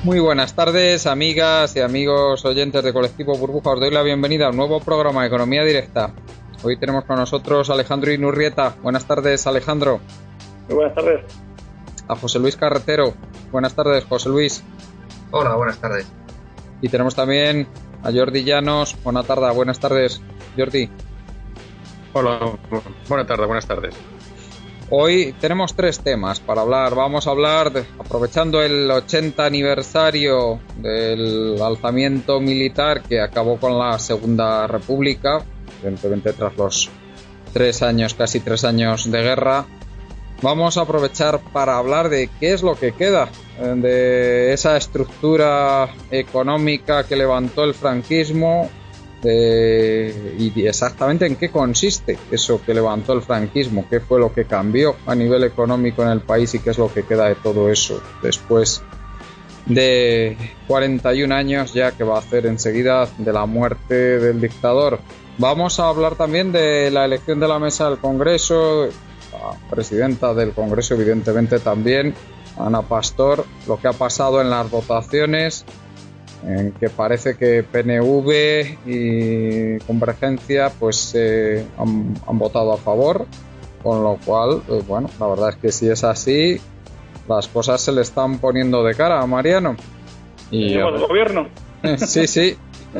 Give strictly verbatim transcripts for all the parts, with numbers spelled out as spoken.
Muy buenas tardes, amigas y amigos oyentes de Colectivo Burbuja. Os doy la bienvenida a un nuevo programa de Economía Directa. Hoy tenemos con nosotros a Alejandro Inurrieta. Buenas tardes, Alejandro. Muy buenas tardes. A José Luis Carretero. Buenas tardes, José Luis. Hola, buenas tardes. Y tenemos también a Jordi Llanos. Buenas tardes, buenas tardes, Jordi. Hola, buenas tardes, buenas tardes. Hoy tenemos tres temas para hablar. Vamos a hablar, de, aprovechando el ochenta aniversario del alzamiento militar que acabó con la Segunda República, evidentemente tras los tres años, casi tres años de guerra. Vamos a aprovechar para hablar de qué es lo que queda de esa estructura económica que levantó el franquismo. De, y exactamente en qué consiste eso que levantó el franquismo, qué fue lo que cambió a nivel económico en el país y qué es lo que queda de todo eso después de cuarenta y un años ya que va a hacer enseguida de la muerte del dictador. Vamos a hablar también de la elección de la mesa del Congreso, la presidenta del Congreso evidentemente también, Ana Pastor, lo que ha pasado en las votaciones, en que parece que P N V y Convergencia pues eh, han, han votado a favor, con lo cual, pues, bueno, la verdad es que si es así, las cosas se le están poniendo de cara a Mariano. Y el gobierno. Sí, sí.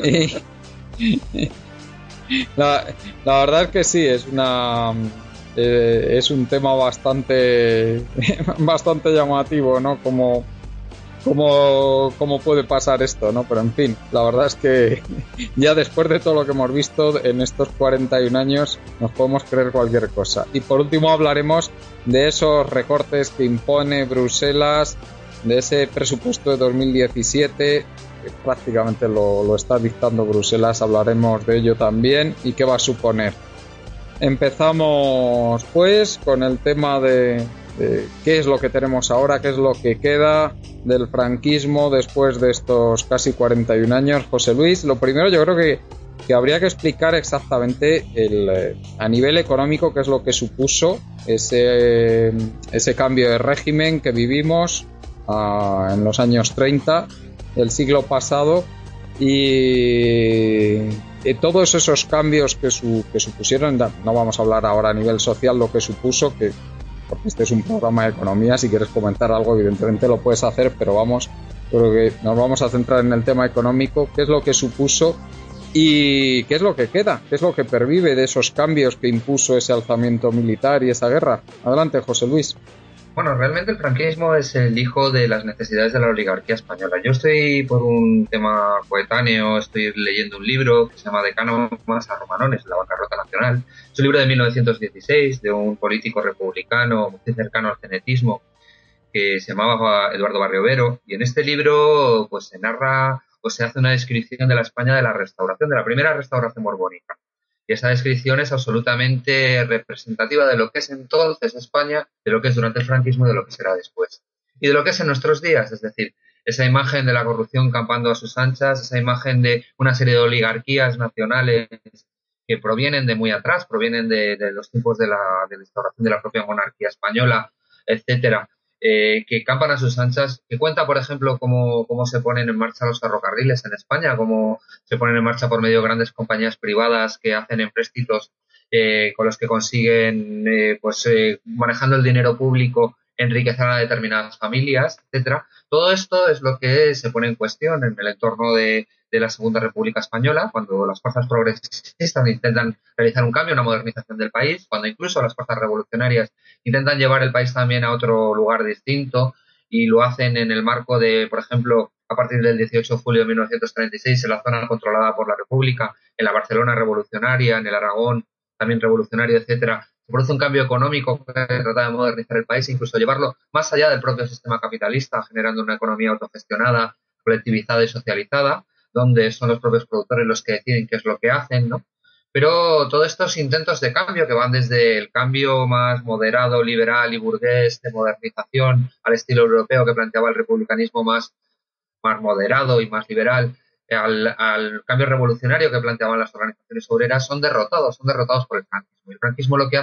Y, la, la verdad es que sí, es una eh, es un tema bastante bastante llamativo, ¿no? Como Cómo, cómo puede pasar esto, ¿no? Pero en fin, la verdad es que ya después de todo lo que hemos visto en estos cuarenta y un años nos podemos creer cualquier cosa. Y por último hablaremos de esos recortes que impone Bruselas, de ese presupuesto de dos mil diecisiete, que prácticamente lo, lo está dictando Bruselas, hablaremos de ello también y qué va a suponer. Empezamos pues con el tema de... qué es lo que tenemos ahora, qué es lo que queda del franquismo después de estos casi cuarenta y un años. José Luis, lo primero yo creo que, que habría que explicar exactamente el, a nivel económico qué es lo que supuso ese, ese cambio de régimen que vivimos uh, en los años treinta del siglo pasado y, y todos esos cambios que, su, que supusieron. No vamos a hablar ahora a nivel social lo que supuso, que porque este es un programa de economía, si quieres comentar algo evidentemente lo puedes hacer, pero vamos, creo que nos vamos a centrar en el tema económico, qué es lo que supuso y qué es lo que queda, qué es lo que pervive de esos cambios que impuso ese alzamiento militar y esa guerra. Adelante, José Luis. Bueno, realmente el franquismo es el hijo de las necesidades de la oligarquía española. Yo estoy, por un tema coetáneo, estoy leyendo un libro que se llama De Cánomas a Romanones, la bancarrota nacional. Es un libro de mil novecientos dieciséis de un político republicano muy cercano al cenetismo que se llamaba Eduardo Barriovero. Y en este libro pues se narra, pues se hace una descripción de la España de la restauración, de la primera restauración borbónica. Y esa descripción es absolutamente representativa de lo que es entonces España, de lo que es durante el franquismo y de lo que será después. Y de lo que es en nuestros días, es decir, esa imagen de la corrupción campando a sus anchas, esa imagen de una serie de oligarquías nacionales que provienen de muy atrás, provienen de, de los tiempos de la, de la instauración de la propia monarquía española, etcétera, eh, que campan a sus anchas, que cuenta, por ejemplo, cómo, cómo se ponen en marcha los ferrocarriles en España, cómo se ponen en marcha por medio de grandes compañías privadas que hacen empréstitos eh, con los que consiguen, eh, pues eh, manejando el dinero público, enriquecer a determinadas familias, etcétera. Todo esto es lo que se pone en cuestión en el entorno de, de la Segunda República Española, cuando las fuerzas progresistas intentan realizar un cambio, una modernización del país, cuando incluso las fuerzas revolucionarias intentan llevar el país también a otro lugar distinto y lo hacen en el marco de, por ejemplo, a partir del dieciocho de julio de mil novecientos treinta y seis en la zona controlada por la República, en la Barcelona revolucionaria, en el Aragón también revolucionario, etcétera. Se produce un cambio económico que trata de modernizar el país, incluso llevarlo más allá del propio sistema capitalista, generando una economía autogestionada, colectivizada y socializada, donde son los propios productores los que deciden qué es lo que hacen, ¿no? Pero todos estos intentos de cambio que van desde el cambio más moderado, liberal y burgués de modernización al estilo europeo que planteaba el republicanismo más, más moderado y más liberal, al, al cambio revolucionario que planteaban las organizaciones obreras, son derrotados, son derrotados por el franquismo. El franquismo lo que hace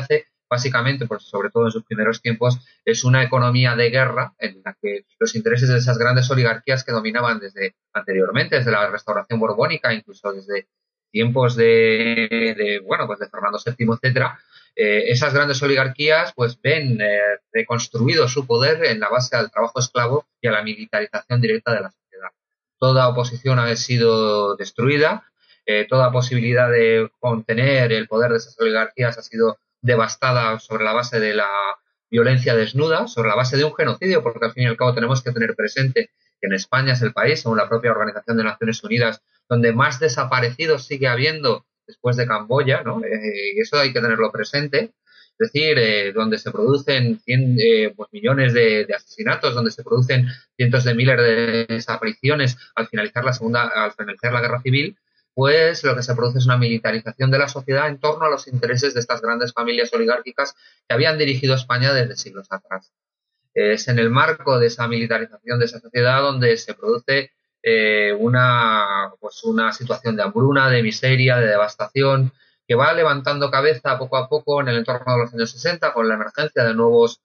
básicamente, pues sobre todo en sus primeros tiempos, es una economía de guerra en la que los intereses de esas grandes oligarquías que dominaban desde anteriormente, desde la restauración borbónica, incluso desde tiempos de, de bueno, pues de Fernando séptimo, etcétera, eh, esas grandes oligarquías pues ven eh, reconstruido su poder en la base al trabajo esclavo y a la militarización directa de la sociedad. Toda oposición ha sido destruida, eh, toda posibilidad de contener el poder de esas oligarquías ha sido devastada sobre la base de la violencia desnuda, sobre la base de un genocidio, porque al fin y al cabo tenemos que tener presente que en España es el país, según la propia Organización de Naciones Unidas, donde más desaparecidos sigue habiendo después de Camboya, ¿no? Eh, y eso hay que tenerlo presente. Es decir, eh, donde se producen cien, eh, pues millones de, de asesinatos, donde se producen cientos de miles de desapariciones al finalizar la segunda, al finalizar la guerra civil, pues lo que se produce es una militarización de la sociedad en torno a los intereses de estas grandes familias oligárquicas que habían dirigido a España desde siglos atrás. Es en el marco de esa militarización de esa sociedad donde se produce eh, una, pues una situación de hambruna, de miseria, de devastación, que va levantando cabeza poco a poco en el entorno de los años sesenta con la emergencia de nuevos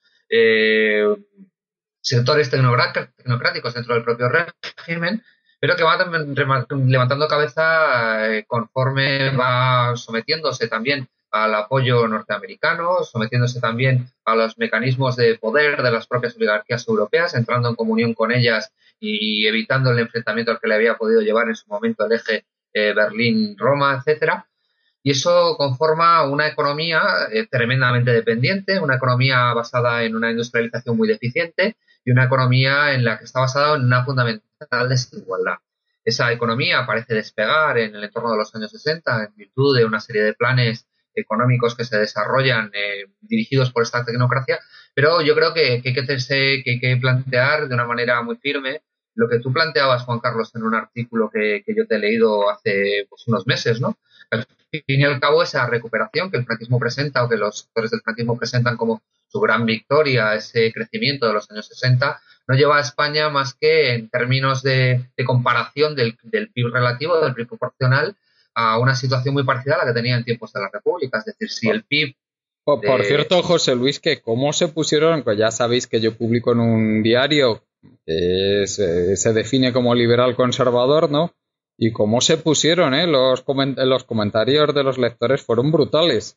eh, sectores tecnocráticos dentro del propio régimen, pero que va levantando cabeza eh, conforme va sometiéndose también al apoyo norteamericano, sometiéndose también a los mecanismos de poder de las propias oligarquías europeas, entrando en comunión con ellas y evitando el enfrentamiento al que le había podido llevar en su momento el eje eh, Berlín-Roma, etcétera. Y eso conforma una economía eh, tremendamente dependiente, una economía basada en una industrialización muy deficiente y una economía en la que está basada en una fundamental desigualdad. Esa economía parece despegar en el entorno de los años sesenta en virtud de una serie de planes económicos que se desarrollan eh, dirigidos por esta tecnocracia, pero yo creo que, que, hay que, terse, que hay que plantear de una manera muy firme lo que tú planteabas, Juan Carlos, en un artículo que, que yo te he leído hace pues, unos meses, ¿no? Al fin y al cabo, esa recuperación que el franquismo presenta o que los sectores del franquismo presentan como su gran victoria, ese crecimiento de los años sesenta, no lleva a España más que en términos de, de comparación del, del P I B relativo, del P I B proporcional, a una situación muy parecida a la que tenía en tiempos de la República. Es decir, si el P I B... Por, de... por cierto, José Luis, que cómo se pusieron, pues ya sabéis que yo publico en un diario que es, eh, se define como liberal conservador, ¿no? Y cómo se pusieron, ¿eh? Los, coment- los comentarios de los lectores fueron brutales.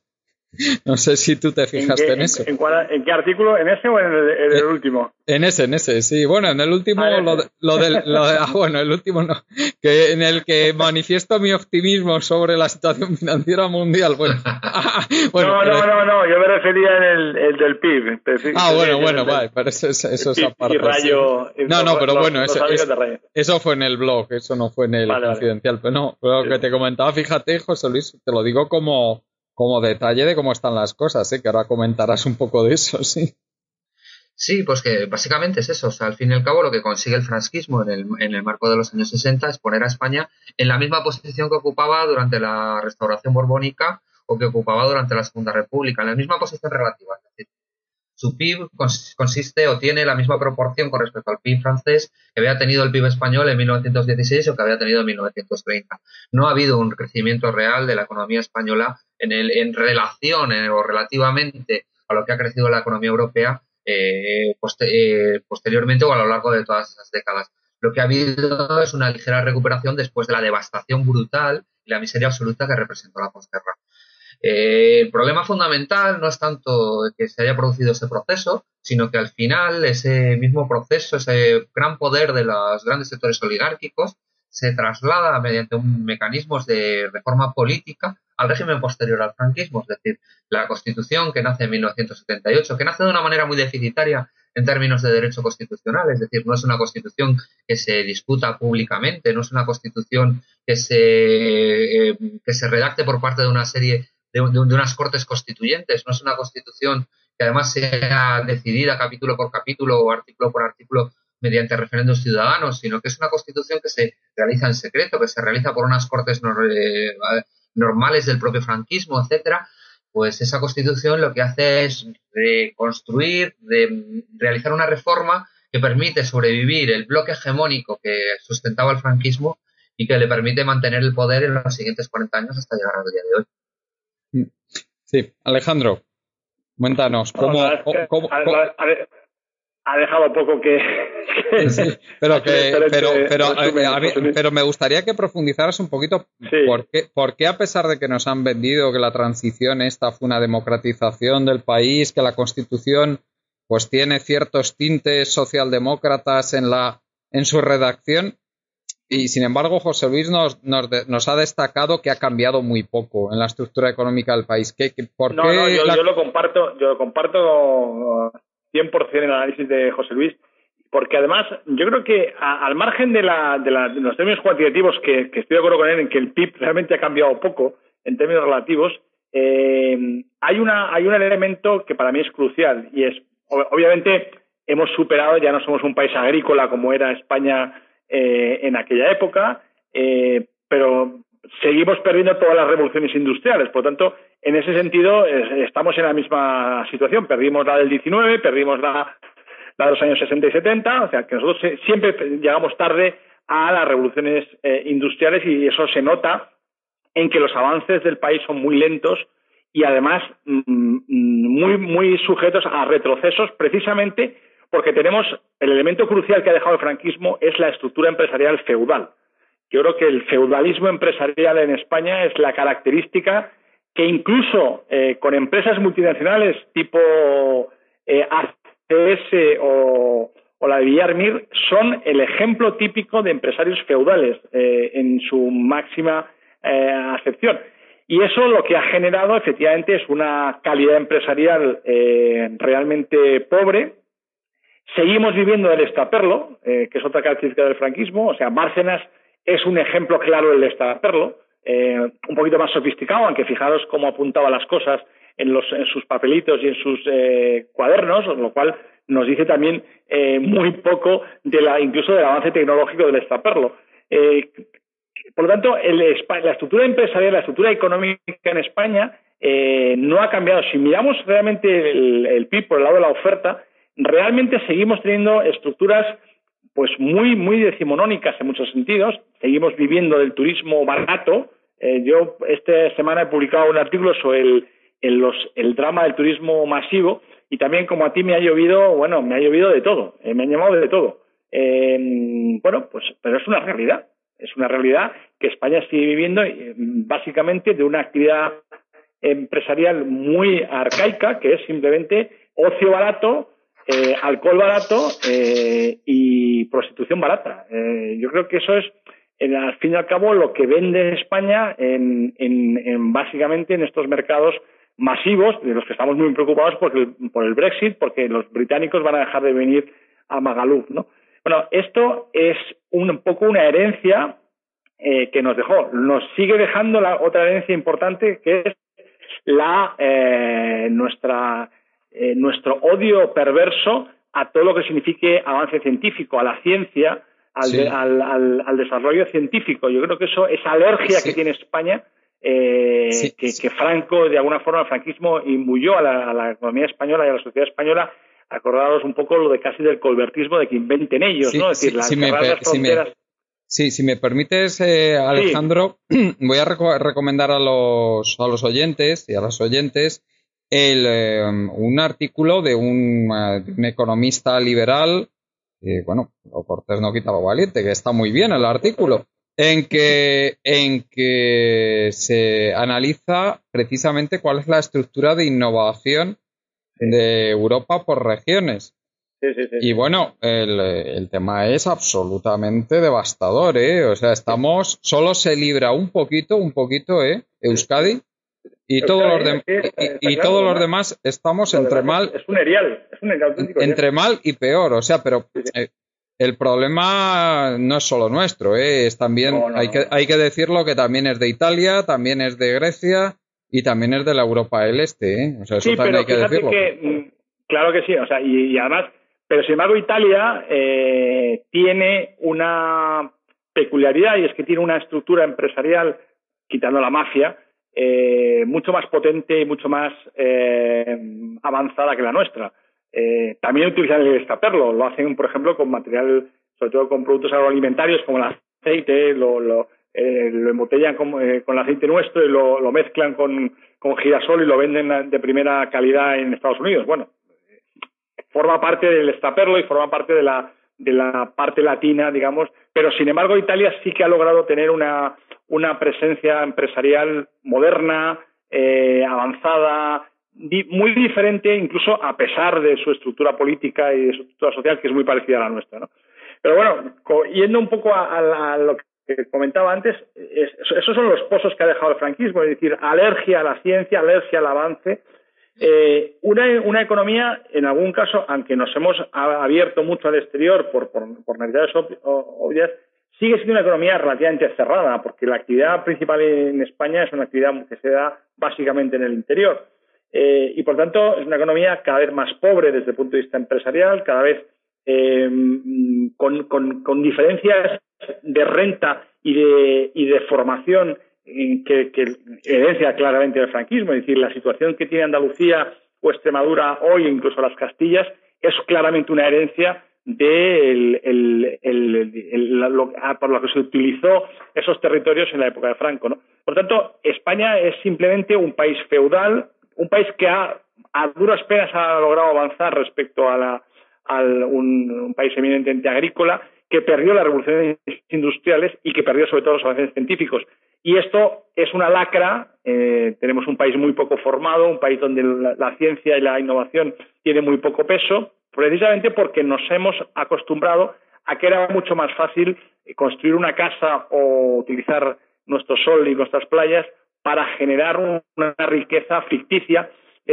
No sé si tú te fijaste en, en, en eso. En, en, cuál, ¿En qué artículo? ¿En ese o en el, en el eh, último? En ese, en ese, sí. Bueno, en el último, ah, lo, de, lo, del, lo de... Ah, bueno, el último no. Que en el que manifiesto mi optimismo sobre la situación financiera mundial. Bueno, bueno no, no, eh, no, no. Yo me refería en el, el del P I B. Ah, bueno, bueno, vale. Pero eso, eso, eso es aparte. Y rayo, sí. No, no, pero los, bueno, los eso, eso, eso fue en el blog. Eso no fue en el vale, confidencial. Vale. Pero no, pero lo que te comentaba, fíjate, José Luis, te lo digo como... como detalle de cómo están las cosas, ¿eh? Que ahora comentarás un poco de eso, sí. Sí, pues que básicamente es eso. O sea, al fin y al cabo lo que consigue el franquismo en el, en el marco de los años sesenta es poner a España en la misma posición que ocupaba durante la restauración borbónica o que ocupaba durante la Segunda República, en la misma posición relativa. Es decir, su P I B consiste o tiene la misma proporción con respecto al P I B francés que había tenido el P I B español en mil novecientos dieciséis o que había tenido en mil novecientos treinta. No ha habido un crecimiento real de la economía española en, el, en relación eh, o relativamente a lo que ha crecido la economía europea eh, poster, eh, posteriormente o a lo largo de todas esas décadas. Lo que ha habido es una ligera recuperación después de la devastación brutal y la miseria absoluta que representó la posguerra. Eh, el problema fundamental no es tanto que se haya producido ese proceso, sino que al final ese mismo proceso, ese gran poder de los grandes sectores oligárquicos, se traslada mediante un mecanismos de reforma política al régimen posterior al franquismo, es decir, la Constitución que nace en mil novecientos setenta y ocho, que nace de una manera muy deficitaria en términos de derecho constitucional, es decir, no es una Constitución que se discuta públicamente, no es una Constitución que se, eh, que se redacte por parte de una serie de, de, de unas cortes constituyentes, no es una Constitución que además sea decidida capítulo por capítulo o artículo por artículo mediante referendos ciudadanos, sino que es una Constitución que se realiza en secreto, que se realiza por unas cortes no, eh, normales del propio franquismo, etcétera. Pues esa Constitución lo que hace es reconstruir, de, realizar una reforma que permite sobrevivir el bloque hegemónico que sustentaba el franquismo y que le permite mantener el poder en los siguientes cuarenta años hasta llegar al día de hoy. Sí, Alejandro. Cuéntanos, ¿cómo...? No, es que cómo, ha, cómo ha, ha dejado poco que... que sí, pero, que, pero, pero, resumen, a mí, pero me gustaría que profundizaras un poquito sí. por, qué, por qué, a pesar de que nos han vendido que la transición esta fue una democratización del país, que la Constitución pues tiene ciertos tintes socialdemócratas en, la, en su redacción, y sin embargo José Luis nos, nos, de, nos ha destacado que ha cambiado muy poco en la estructura económica del país. ¿Qué, qué, por no, qué no, yo, la... yo lo comparto, yo lo comparto cien por ciento en el análisis de José Luis, porque además yo creo que a, al margen de, la, de, la, de los términos cuantitativos, que, que estoy de acuerdo con él en que el P I B realmente ha cambiado poco en términos relativos, eh, hay, una, hay un elemento que para mí es crucial, y es, obviamente hemos superado, ya no somos un país agrícola como era España eh, en aquella época, eh, pero seguimos perdiendo todas las revoluciones industriales. Por lo tanto, en ese sentido, eh, estamos en la misma situación. Perdimos la del diecinueve, perdimos la, la de los años sesenta y setenta, o sea, que nosotros siempre llegamos tarde a las revoluciones eh, industriales, y eso se nota en que los avances del país son muy lentos y además mm, muy, muy sujetos a retrocesos, precisamente porque tenemos el elemento crucial que ha dejado el franquismo es la estructura empresarial feudal. Yo creo que el feudalismo empresarial en España es la característica que incluso eh, con empresas multinacionales tipo eh, A C S o, o la de Villarmir son el ejemplo típico de empresarios feudales eh, en su máxima eh, acepción. Y eso lo que ha generado efectivamente es una calidad empresarial eh, realmente pobre. Seguimos viviendo del estaperlo, eh, que es otra característica del franquismo. O sea, Bárcenas es un ejemplo claro del estaperlo, eh, un poquito más sofisticado, aunque fijaros cómo apuntaba las cosas en, los, en sus papelitos y en sus eh, cuadernos, lo cual nos dice también eh, muy poco de la, incluso del avance tecnológico del estaperlo. Eh, por lo tanto, el, la estructura empresarial, la estructura económica en España eh, no ha cambiado. Si miramos realmente el, el P I B por el lado de la oferta, realmente seguimos teniendo estructuras pues muy, muy decimonónicas en muchos sentidos. Seguimos viviendo del turismo barato. Eh, yo esta semana he publicado un artículo sobre el, el, los, el drama del turismo masivo, y también, como a ti me ha llovido, bueno, me ha llovido de todo, eh, me han llamado de todo. Eh, bueno, pues, pero es una realidad. Es una realidad que España sigue viviendo eh, básicamente de una actividad empresarial muy arcaica, que es simplemente ocio barato, Eh, alcohol barato eh, y prostitución barata. Eh, yo creo que eso es, en, al fin y al cabo, lo que vende España en, en, en básicamente en estos mercados masivos, de los que estamos muy preocupados por el, por el Brexit, porque los británicos van a dejar de venir a Magaluf, ¿no? Bueno, esto es un poco una herencia eh, que nos dejó. Nos sigue dejando la otra herencia importante, que es la eh, nuestra Eh, nuestro odio perverso a todo lo que signifique avance científico, a la ciencia, al, sí. de, al, al, al desarrollo científico. Yo creo que eso, esa alergia sí. que tiene España, eh, sí. que, que Franco, de alguna forma, el franquismo imbuyó a la, a la economía española y a la sociedad española. Acordaros un poco lo de casi del colbertismo, de que inventen ellos, sí, ¿no? Es decir, sí, las, sí, las fronteras. Me, sí, si me permites, eh, Alejandro, voy a reco recomendar a los, a los oyentes y a las oyentes El, eh, un artículo de un, uh, un economista liberal, eh, bueno, lo cortés no quita lo valiente, que está muy bien el artículo, en que, en que se analiza precisamente cuál es la estructura de innovación sí. de Europa por regiones. Sí, sí, sí. Y bueno, el, el tema es absolutamente devastador, ¿eh? O sea, estamos, solo se libra un poquito, un poquito, ¿eh? Euskadi. Y, todos los, de, y, y claro, todos los demás estamos entre mal es un erial, es un erial entre mal y peor, o sea, pero sí, sí. Eh, el problema no es solo nuestro, ¿eh? Es también no, no, hay que hay que decirlo que también es de Italia, también es de Grecia y también es de la Europa del Este, ¿eh? O sea, eso sí, también hay que decirlo. Que, claro que sí, o sea, y, y además, pero sin embargo Italia eh, tiene una peculiaridad, y es que tiene una estructura empresarial, quitando la mafia, Eh, mucho más potente y mucho más eh, avanzada que la nuestra. Eh, también utilizan el estaperlo, lo hacen, por ejemplo, con material, sobre todo con productos agroalimentarios como el aceite, lo, lo, eh, lo embotellan con, eh, con el aceite nuestro y lo, lo mezclan con, con girasol y lo venden de primera calidad en Estados Unidos. Bueno, forma parte del extraperlo y forma parte de la de la parte latina, digamos, pero sin embargo Italia sí que ha logrado tener una una presencia empresarial moderna, eh, avanzada, di, muy diferente, incluso a pesar de su estructura política y de su estructura social, que es muy parecida a la nuestra, ¿no? Pero bueno, co- yendo un poco a, a, a lo que comentaba antes, es, esos son los pozos que ha dejado el franquismo, es decir, alergia a la ciencia, alergia al avance. Eh, una, una economía, en algún caso, aunque nos hemos abierto mucho al exterior por, por, por necesidades obvias, sigue siendo una economía relativamente cerrada, porque la actividad principal en España es una actividad que se da básicamente en el interior. Eh, y, por tanto, es una economía cada vez más pobre desde el punto de vista empresarial, cada vez eh, con, con, con diferencias de renta y de, y de formación Que, que evidencia claramente el franquismo, es decir, la situación que tiene Andalucía o Extremadura hoy, incluso las Castillas, es claramente una herencia de el, el, el, el, el, lo, por lo que se utilizó esos territorios en la época de Franco, ¿no? Por tanto, España es simplemente un país feudal, un país que ha, a duras penas ha logrado avanzar respecto a, la, a un, un país eminentemente agrícola, que perdió las revoluciones industriales y que perdió sobre todo los avances científicos. Y esto es una lacra. Eh, tenemos un país muy poco formado, un país donde la, la ciencia y la innovación tiene muy poco peso, precisamente porque nos hemos acostumbrado a que era mucho más fácil construir una casa o utilizar nuestro sol y nuestras playas para generar una riqueza ficticia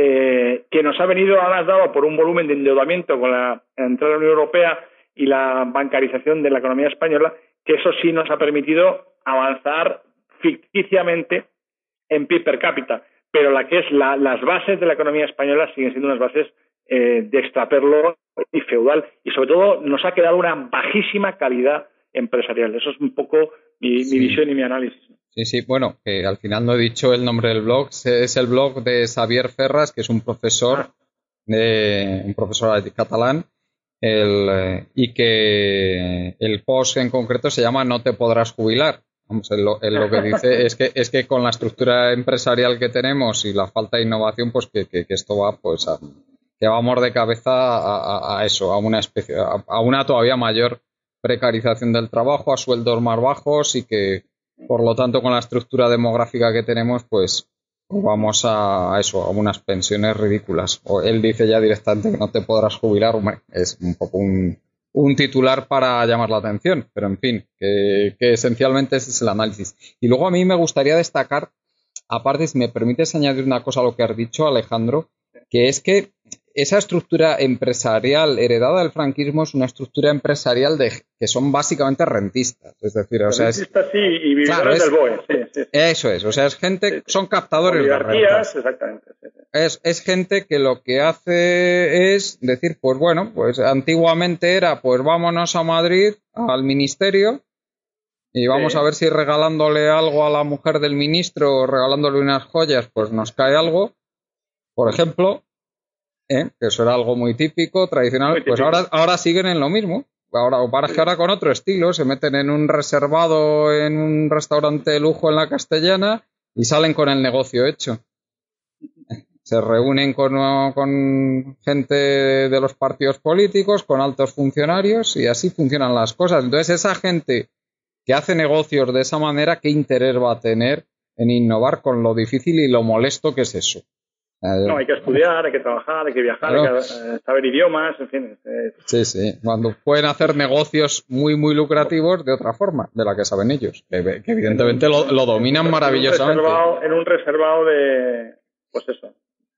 eh, que nos ha venido además dado por un volumen de endeudamiento con la entrada de la Unión Europea y la bancarización de la economía española, que eso sí nos ha permitido avanzar ficticiamente en P I B per cápita, pero la que es la, las bases de la economía española siguen siendo unas bases eh, de extraperlo y feudal, y sobre todo nos ha quedado una bajísima calidad empresarial. Eso es un poco mi, sí. mi visión y mi análisis. Sí, sí, bueno, que al final no he dicho el nombre del blog, es el blog de Xavier Ferras, que es un profesor, ah. de, un profesor catalán, el, eh, y que el post en concreto se llama No te podrás jubilar. Vamos, él lo, él lo que dice es que es que con la estructura empresarial que tenemos y la falta de innovación, pues que, que, que esto va pues a, que vamos de cabeza a, a, a eso, a una especie, a, a una todavía mayor precarización del trabajo, a sueldos más bajos y que por lo tanto con la estructura demográfica que tenemos, pues vamos a, a eso, a unas pensiones ridículas. O él dice ya directamente que no te podrás jubilar, hombre, es un poco un un titular para llamar la atención, pero en fin, que, que esencialmente ese es el análisis. Y luego a mí me gustaría destacar, aparte, si me permites añadir una cosa a lo que has dicho, Alejandro, que es que esa estructura empresarial heredada del franquismo es una estructura empresarial de que son básicamente rentistas, es decir, o sea, es, rentistas sí, y vividores claro, es, del B O E, sí, sí, sí. Eso es, o sea, es gente, sí, sí. son captadores de rentas. Exactamente. Sí, sí. Es, es gente que lo que hace es decir, pues bueno, pues antiguamente era, pues vámonos a Madrid, al ministerio, y vamos sí. a ver si regalándole algo a la mujer del ministro o regalándole unas joyas, pues nos cae algo, por ejemplo. ¿Eh? Que eso era algo muy típico, tradicional, muy típico. Pues ahora, ahora siguen en lo mismo. Ahora, o para que ahora con otro estilo, se meten en un reservado, en un restaurante de lujo en la Castellana y salen con el negocio hecho. Se reúnen con, con gente de los partidos políticos, con altos funcionarios y así funcionan las cosas. Entonces, esa gente que hace negocios de esa manera, ¿qué interés va a tener en innovar con lo difícil y lo molesto que es eso? No, hay que estudiar, hay que trabajar, hay que viajar, claro. hay que eh, saber idiomas, en fin. Eh. Sí, sí, cuando pueden hacer negocios muy, muy lucrativos de otra forma, de la que saben ellos, que, que evidentemente lo, lo dominan maravillosamente. En un, reservado, en un reservado de... pues eso.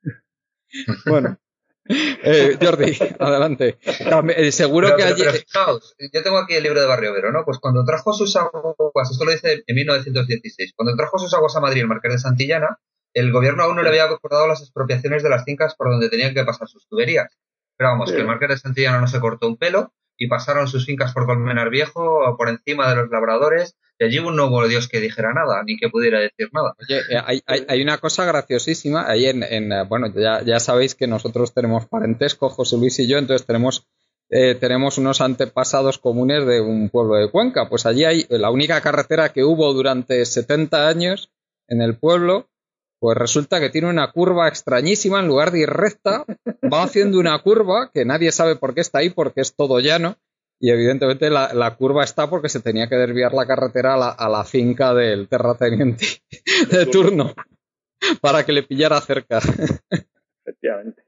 Bueno. Eh, Jordi, adelante. Eh, seguro pero, que pero, allí... pero fijaos, yo tengo aquí el libro de Barrio Vero, ¿no? Pues cuando trajo sus aguas, esto lo dice en mil novecientos dieciséis, cuando trajo sus aguas a Madrid el Marqués de Santillana, el gobierno aún no le había acordado las expropiaciones de las fincas por donde tenían que pasar sus tuberías. Pero vamos, sí. que el Marqués de Santillana no se cortó un pelo y pasaron sus fincas por Colmenar Viejo, por encima de los labradores, y allí no hubo Dios que dijera nada, ni que pudiera decir nada. Oye, hay, hay, hay una cosa graciosísima, ahí en, en bueno, ya, ya sabéis que nosotros tenemos parentesco, José Luis y yo, entonces tenemos eh, tenemos unos antepasados comunes de un pueblo de Cuenca. Pues allí hay la única carretera que hubo durante setenta años en el pueblo, pues resulta que tiene una curva extrañísima. En lugar de ir recta, va haciendo una curva que nadie sabe por qué está ahí, porque es todo llano. Y evidentemente la, la curva está porque se tenía que desviar la carretera a la, a la finca del terrateniente de turno para que le pillara cerca. Efectivamente.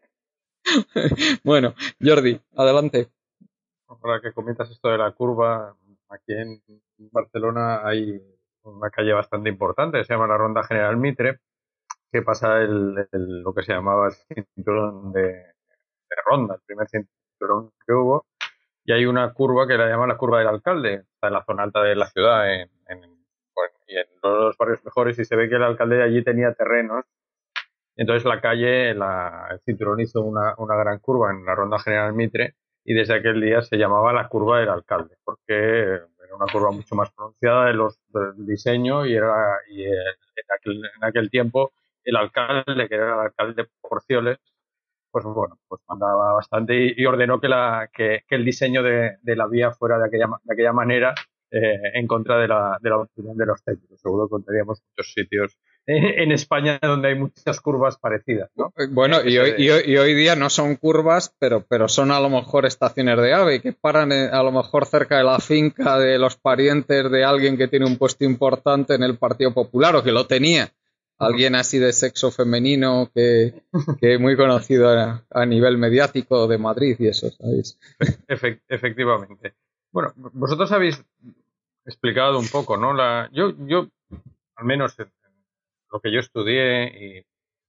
Bueno, Jordi, adelante. Ahora que comentas esto de la curva, aquí en Barcelona hay una calle bastante importante, se llama la Ronda General Mitre, que pasa el, el, lo que se llamaba el cinturón de, de Ronda, el primer cinturón que hubo, y hay una curva que la llaman la curva del alcalde, está en la zona alta de la ciudad, en, en, bueno, y en los barrios mejores, y se ve que el alcalde de allí tenía terrenos. Entonces la calle, la, el cinturón hizo una, una gran curva en la Ronda General Mitre, y desde aquel día se llamaba la curva del alcalde, porque era una curva mucho más pronunciada de los, del diseño, y era y el, en, aquel, en aquel tiempo el alcalde, que era el alcalde de Porcioles, pues bueno, pues mandaba bastante y, y ordenó que, la, que, que el diseño de, de la vía fuera de aquella, de aquella manera, eh, en contra de la, de la opinión de los técnicos. Seguro que encontraríamos muchos sitios en, en España donde hay muchas curvas parecidas, ¿no? Bueno, eh, y, hoy, de... y, hoy, y hoy día no son curvas, pero, pero son a lo mejor estaciones de AVE que paran en, a lo mejor cerca de la finca de los parientes de alguien que tiene un puesto importante en el Partido Popular o que lo tenía. Alguien así de sexo femenino que, que muy conocido a, a nivel mediático de Madrid y eso, ¿sabéis? Efect, efectivamente. Bueno, vosotros habéis explicado un poco, ¿no? La, yo, yo, al menos en lo que yo estudié, y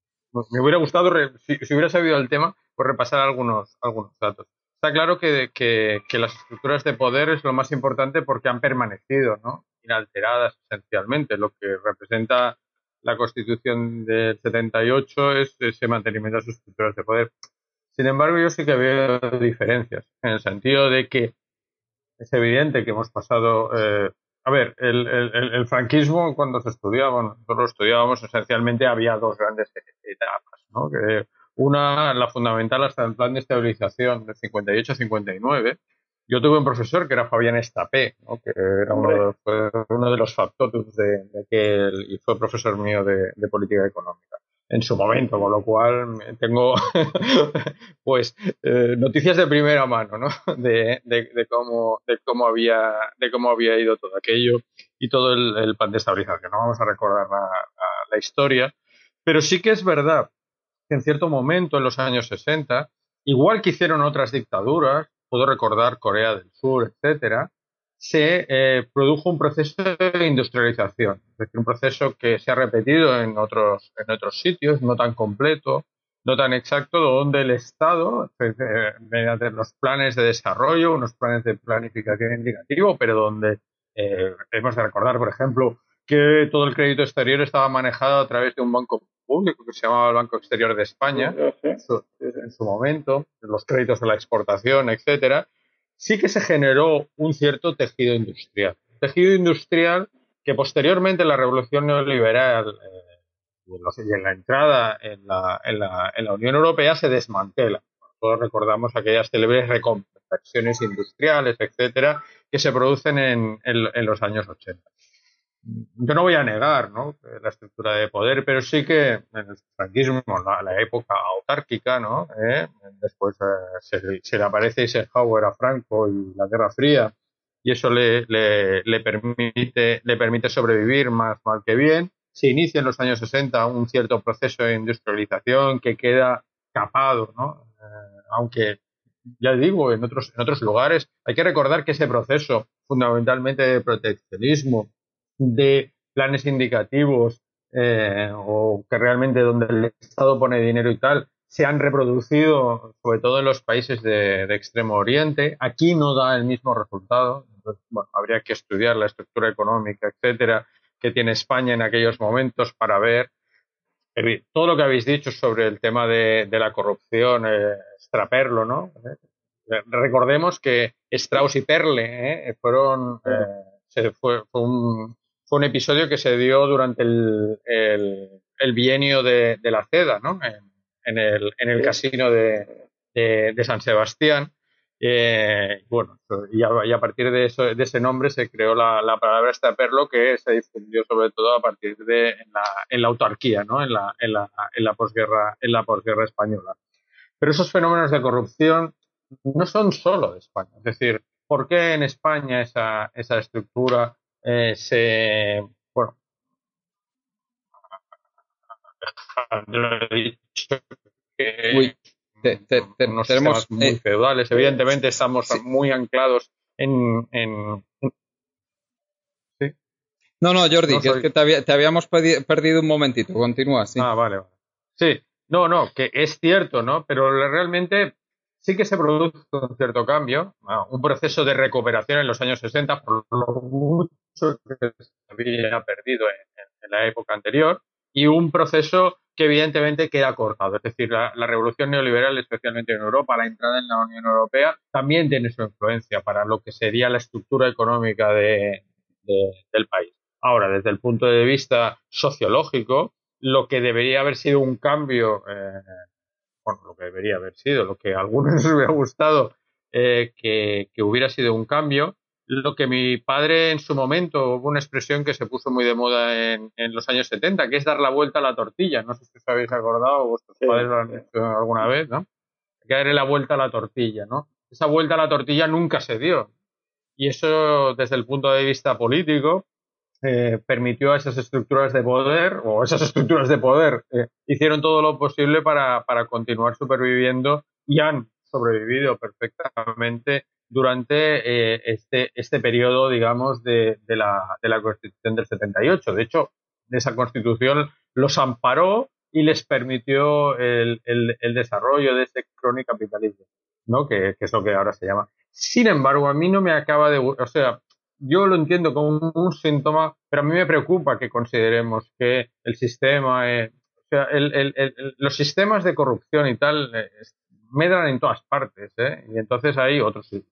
me hubiera gustado, si, si hubiera sabido el tema, pues repasar algunos, algunos datos. Está claro que, que, que las estructuras de poder es lo más importante porque han permanecido, ¿no? Inalteradas esencialmente. Lo que representa la Constitución del setenta y ocho es ese mantenimiento de sus estructuras de poder. Sin embargo, yo sí que veo diferencias, en el sentido de que es evidente que hemos pasado... Eh, a ver, el, el, el franquismo, cuando se estudiaba, nosotros lo estudiábamos, esencialmente había dos grandes etapas, ¿no? Que una, la fundamental, hasta el plan de estabilización de cincuenta y ocho a cincuenta y nueve. Yo tuve un profesor que era Fabián Estapé, ¿no? Que era uno de, los, fue uno de los factotums de, de aquel, y fue profesor mío de, de política económica en su momento, con lo cual tengo pues eh, noticias de primera mano, ¿no? De, de, de cómo de cómo había de cómo había ido todo aquello y todo el, el plan de estabilización. No vamos a recordar la, la, la historia, pero sí que es verdad que en cierto momento en los años sesenta, igual que hicieron otras dictaduras, puedo recordar Corea del Sur, etcétera, se eh, produjo un proceso de industrialización, es decir, un proceso que se ha repetido en otros, en otros sitios, no tan completo, no tan exacto, donde el Estado, eh, mediante los planes de desarrollo, unos planes de planificación indicativo, pero donde eh, hemos de recordar, por ejemplo, que todo el crédito exterior estaba manejado a través de un banco público que se llamaba el Banco Exterior de España, en su, en su momento, los créditos a la exportación, etcétera. Sí que se generó un cierto tejido industrial. Tejido industrial que posteriormente la revolución neoliberal eh, y en la entrada en la, en, la, en la Unión Europea se desmantela. Todos recordamos aquellas célebres reconversiones industriales, etcétera, que se producen en, en, en los años ochenta. Yo no voy a negar, ¿no?, la estructura de poder, pero sí que en el franquismo, la, la época autárquica, ¿no?, ¿Eh? después eh, se, se le aparece Eisenhower a Franco y la Guerra Fría, y eso le, le, le, permite, le permite sobrevivir más mal que bien. Se inicia en los años sesenta un cierto proceso de industrialización que queda capado, ¿no? Eh, aunque, ya digo, en otros, en otros lugares hay que recordar que ese proceso fundamentalmente de proteccionismo, de planes indicativos eh, o que realmente donde el Estado pone dinero y tal, se han reproducido sobre todo en los países de, de Extremo Oriente. Aquí no da el mismo resultado. Entonces, bueno, habría que estudiar la estructura económica, etcétera, que tiene España en aquellos momentos para ver todo lo que habéis dicho sobre el tema de, de la corrupción, eh, extraperlo, ¿no? Eh, recordemos que Strauss y Perle eh, fueron eh, se fue, fue un fue un episodio que se dio durante el, el, el bienio de, de la seda, ¿no? En, en, el, en el casino de, de, de San Sebastián, Eh, bueno, y a, y a partir de eso, de ese nombre se creó la, la palabra extraperlo, que se difundió sobre todo a partir de en la, en la autarquía, ¿no? En la, en la, en la posguerra, en la posguerra española. Pero esos fenómenos de corrupción no son solo de España. Es decir, ¿por qué en España esa, esa estructura eh, se... Bueno, lo he dicho que Uy, te, te, te, unos tenemos... sistemas muy Eh, feudales. Evidentemente estamos sí. muy anclados en... en, en ¿sí? No, no, Jordi, No que soy... es que te, había, te habíamos pedi- perdido un momentito. Continúa, sí. Ah, vale, vale. Sí, no, no, que es cierto, ¿no? Pero realmente sí que se produjo un cierto cambio, ¿no? Un proceso de recuperación en los años sesenta, por lo mucho que se había perdido en, en la época anterior, y un proceso que evidentemente queda cortado. Es decir, la, la revolución neoliberal, especialmente en Europa, la entrada en la Unión Europea, también tiene su influencia para lo que sería la estructura económica de, de, del país. Ahora, desde el punto de vista sociológico, lo que debería haber sido un cambio, eh, bueno, lo que debería haber sido, lo que a algunos les hubiera gustado eh, que, que hubiera sido un cambio, lo que mi padre en su momento, hubo una expresión que se puso muy de moda en, en los años setenta, que es dar la vuelta a la tortilla. No sé si os habéis acordado, vuestros Sí, padres lo han sí. hecho alguna vez, ¿no? Que darle la vuelta a la tortilla, ¿no? Esa vuelta a la tortilla nunca se dio. Y eso, desde el punto de vista político, Eh, permitió a esas estructuras de poder, o esas estructuras de poder, eh, hicieron todo lo posible para, para continuar superviviendo y han sobrevivido perfectamente durante eh, este, este periodo, digamos, de, de, la, de la Constitución del setenta y ocho. De hecho, esa Constitución los amparó y les permitió el, el, el desarrollo de ese cronicapitalismo, ¿no? Que, que es lo que ahora se llama. Sin embargo, a mí no me acaba de... O sea, yo lo entiendo como un, un síntoma, pero a mí me preocupa que consideremos que el sistema, eh, o sea, el, el, el, los sistemas de corrupción y tal eh, medran en todas partes, ¿eh? Y entonces hay otros eh,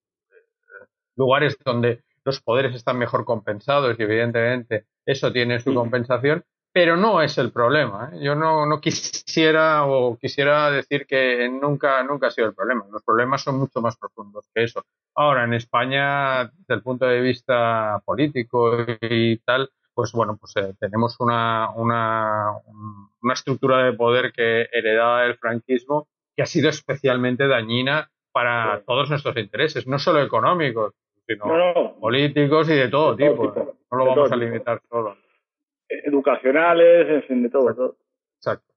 lugares donde los poderes están mejor compensados y evidentemente eso tiene su compensación, pero no es el problema, ¿eh? Yo no, no quisiera o quisiera decir que nunca, nunca ha sido el problema. Los problemas son mucho más profundos que eso. Ahora, en España, desde el punto de vista político y tal, pues bueno, pues eh, tenemos una, una, una estructura de poder que heredada del franquismo que ha sido especialmente dañina para sí. todos nuestros intereses, no solo económicos, sino no, no. políticos y de todo, de todo tipo. tipo. No lo vamos a limitar tipo. solo. Educacionales, en fin, de todo. Exacto. todo. Exacto.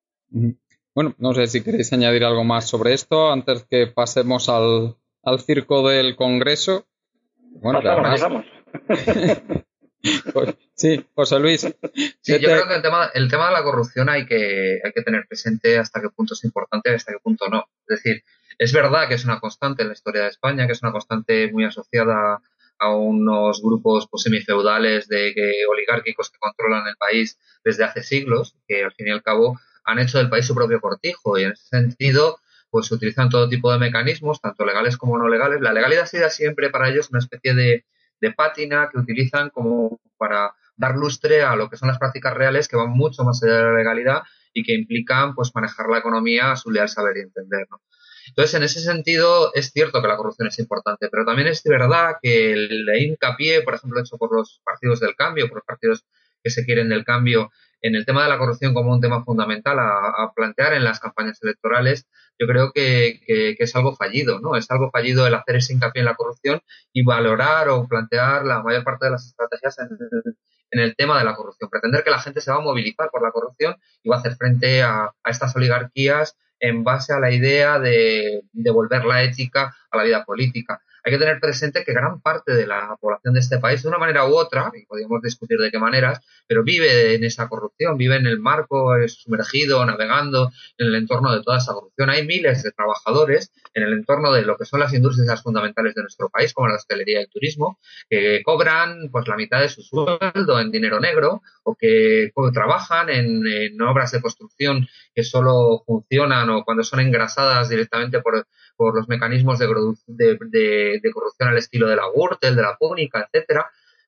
Sí. Bueno, no sé si queréis añadir algo más sobre esto antes que pasemos al, al circo del Congreso. Bueno, pasamos, además... pasamos. Pues, sí, José Luis. Sí, yo te... creo que el tema, el tema de la corrupción hay que, hay que tener presente hasta qué punto es importante y hasta qué punto no. Es decir, es verdad que es una constante en la historia de España, que es una constante muy asociada a unos grupos pues, semifeudales de que, oligárquicos que controlan el país desde hace siglos, que al fin y al cabo han hecho del país su propio cortijo y en ese sentido pues utilizan todo tipo de mecanismos, tanto legales como no legales. La legalidad ha sido siempre para ellos una especie de, de pátina que utilizan como para dar lustre a lo que son las prácticas reales que van mucho más allá de la legalidad y que implican pues manejar la economía a su leal saber y entender, ¿no? Entonces, en ese sentido, es cierto que la corrupción es importante, pero también es verdad que el hincapié, por ejemplo, hecho por los partidos del cambio, por los partidos que se quieren del cambio, en el tema de la corrupción como un tema fundamental a, a plantear en las campañas electorales, yo creo que, que, que es algo fallido, ¿no? Es algo fallido el hacer ese hincapié en la corrupción y valorar o plantear la mayor parte de las estrategias en el, en el tema de la corrupción. Pretender que la gente se va a movilizar por la corrupción y va a hacer frente a, a estas oligarquías en base a la idea de devolver la ética a la vida política. Hay que tener presente que gran parte de la población de este país, de una manera u otra, y podríamos discutir de qué maneras, pero vive en esa corrupción, vive en el marco, es sumergido, navegando en el entorno de toda esa corrupción. Hay miles de trabajadores en el entorno de lo que son las industrias fundamentales de nuestro país, como la hostelería y el turismo, que cobran pues la mitad de su sueldo en dinero negro o que trabajan en, en obras de construcción que solo funcionan o cuando son engrasadas directamente por, por los mecanismos de, de, de, de corrupción al estilo de la Gürtel, de la Púnica, etcétera.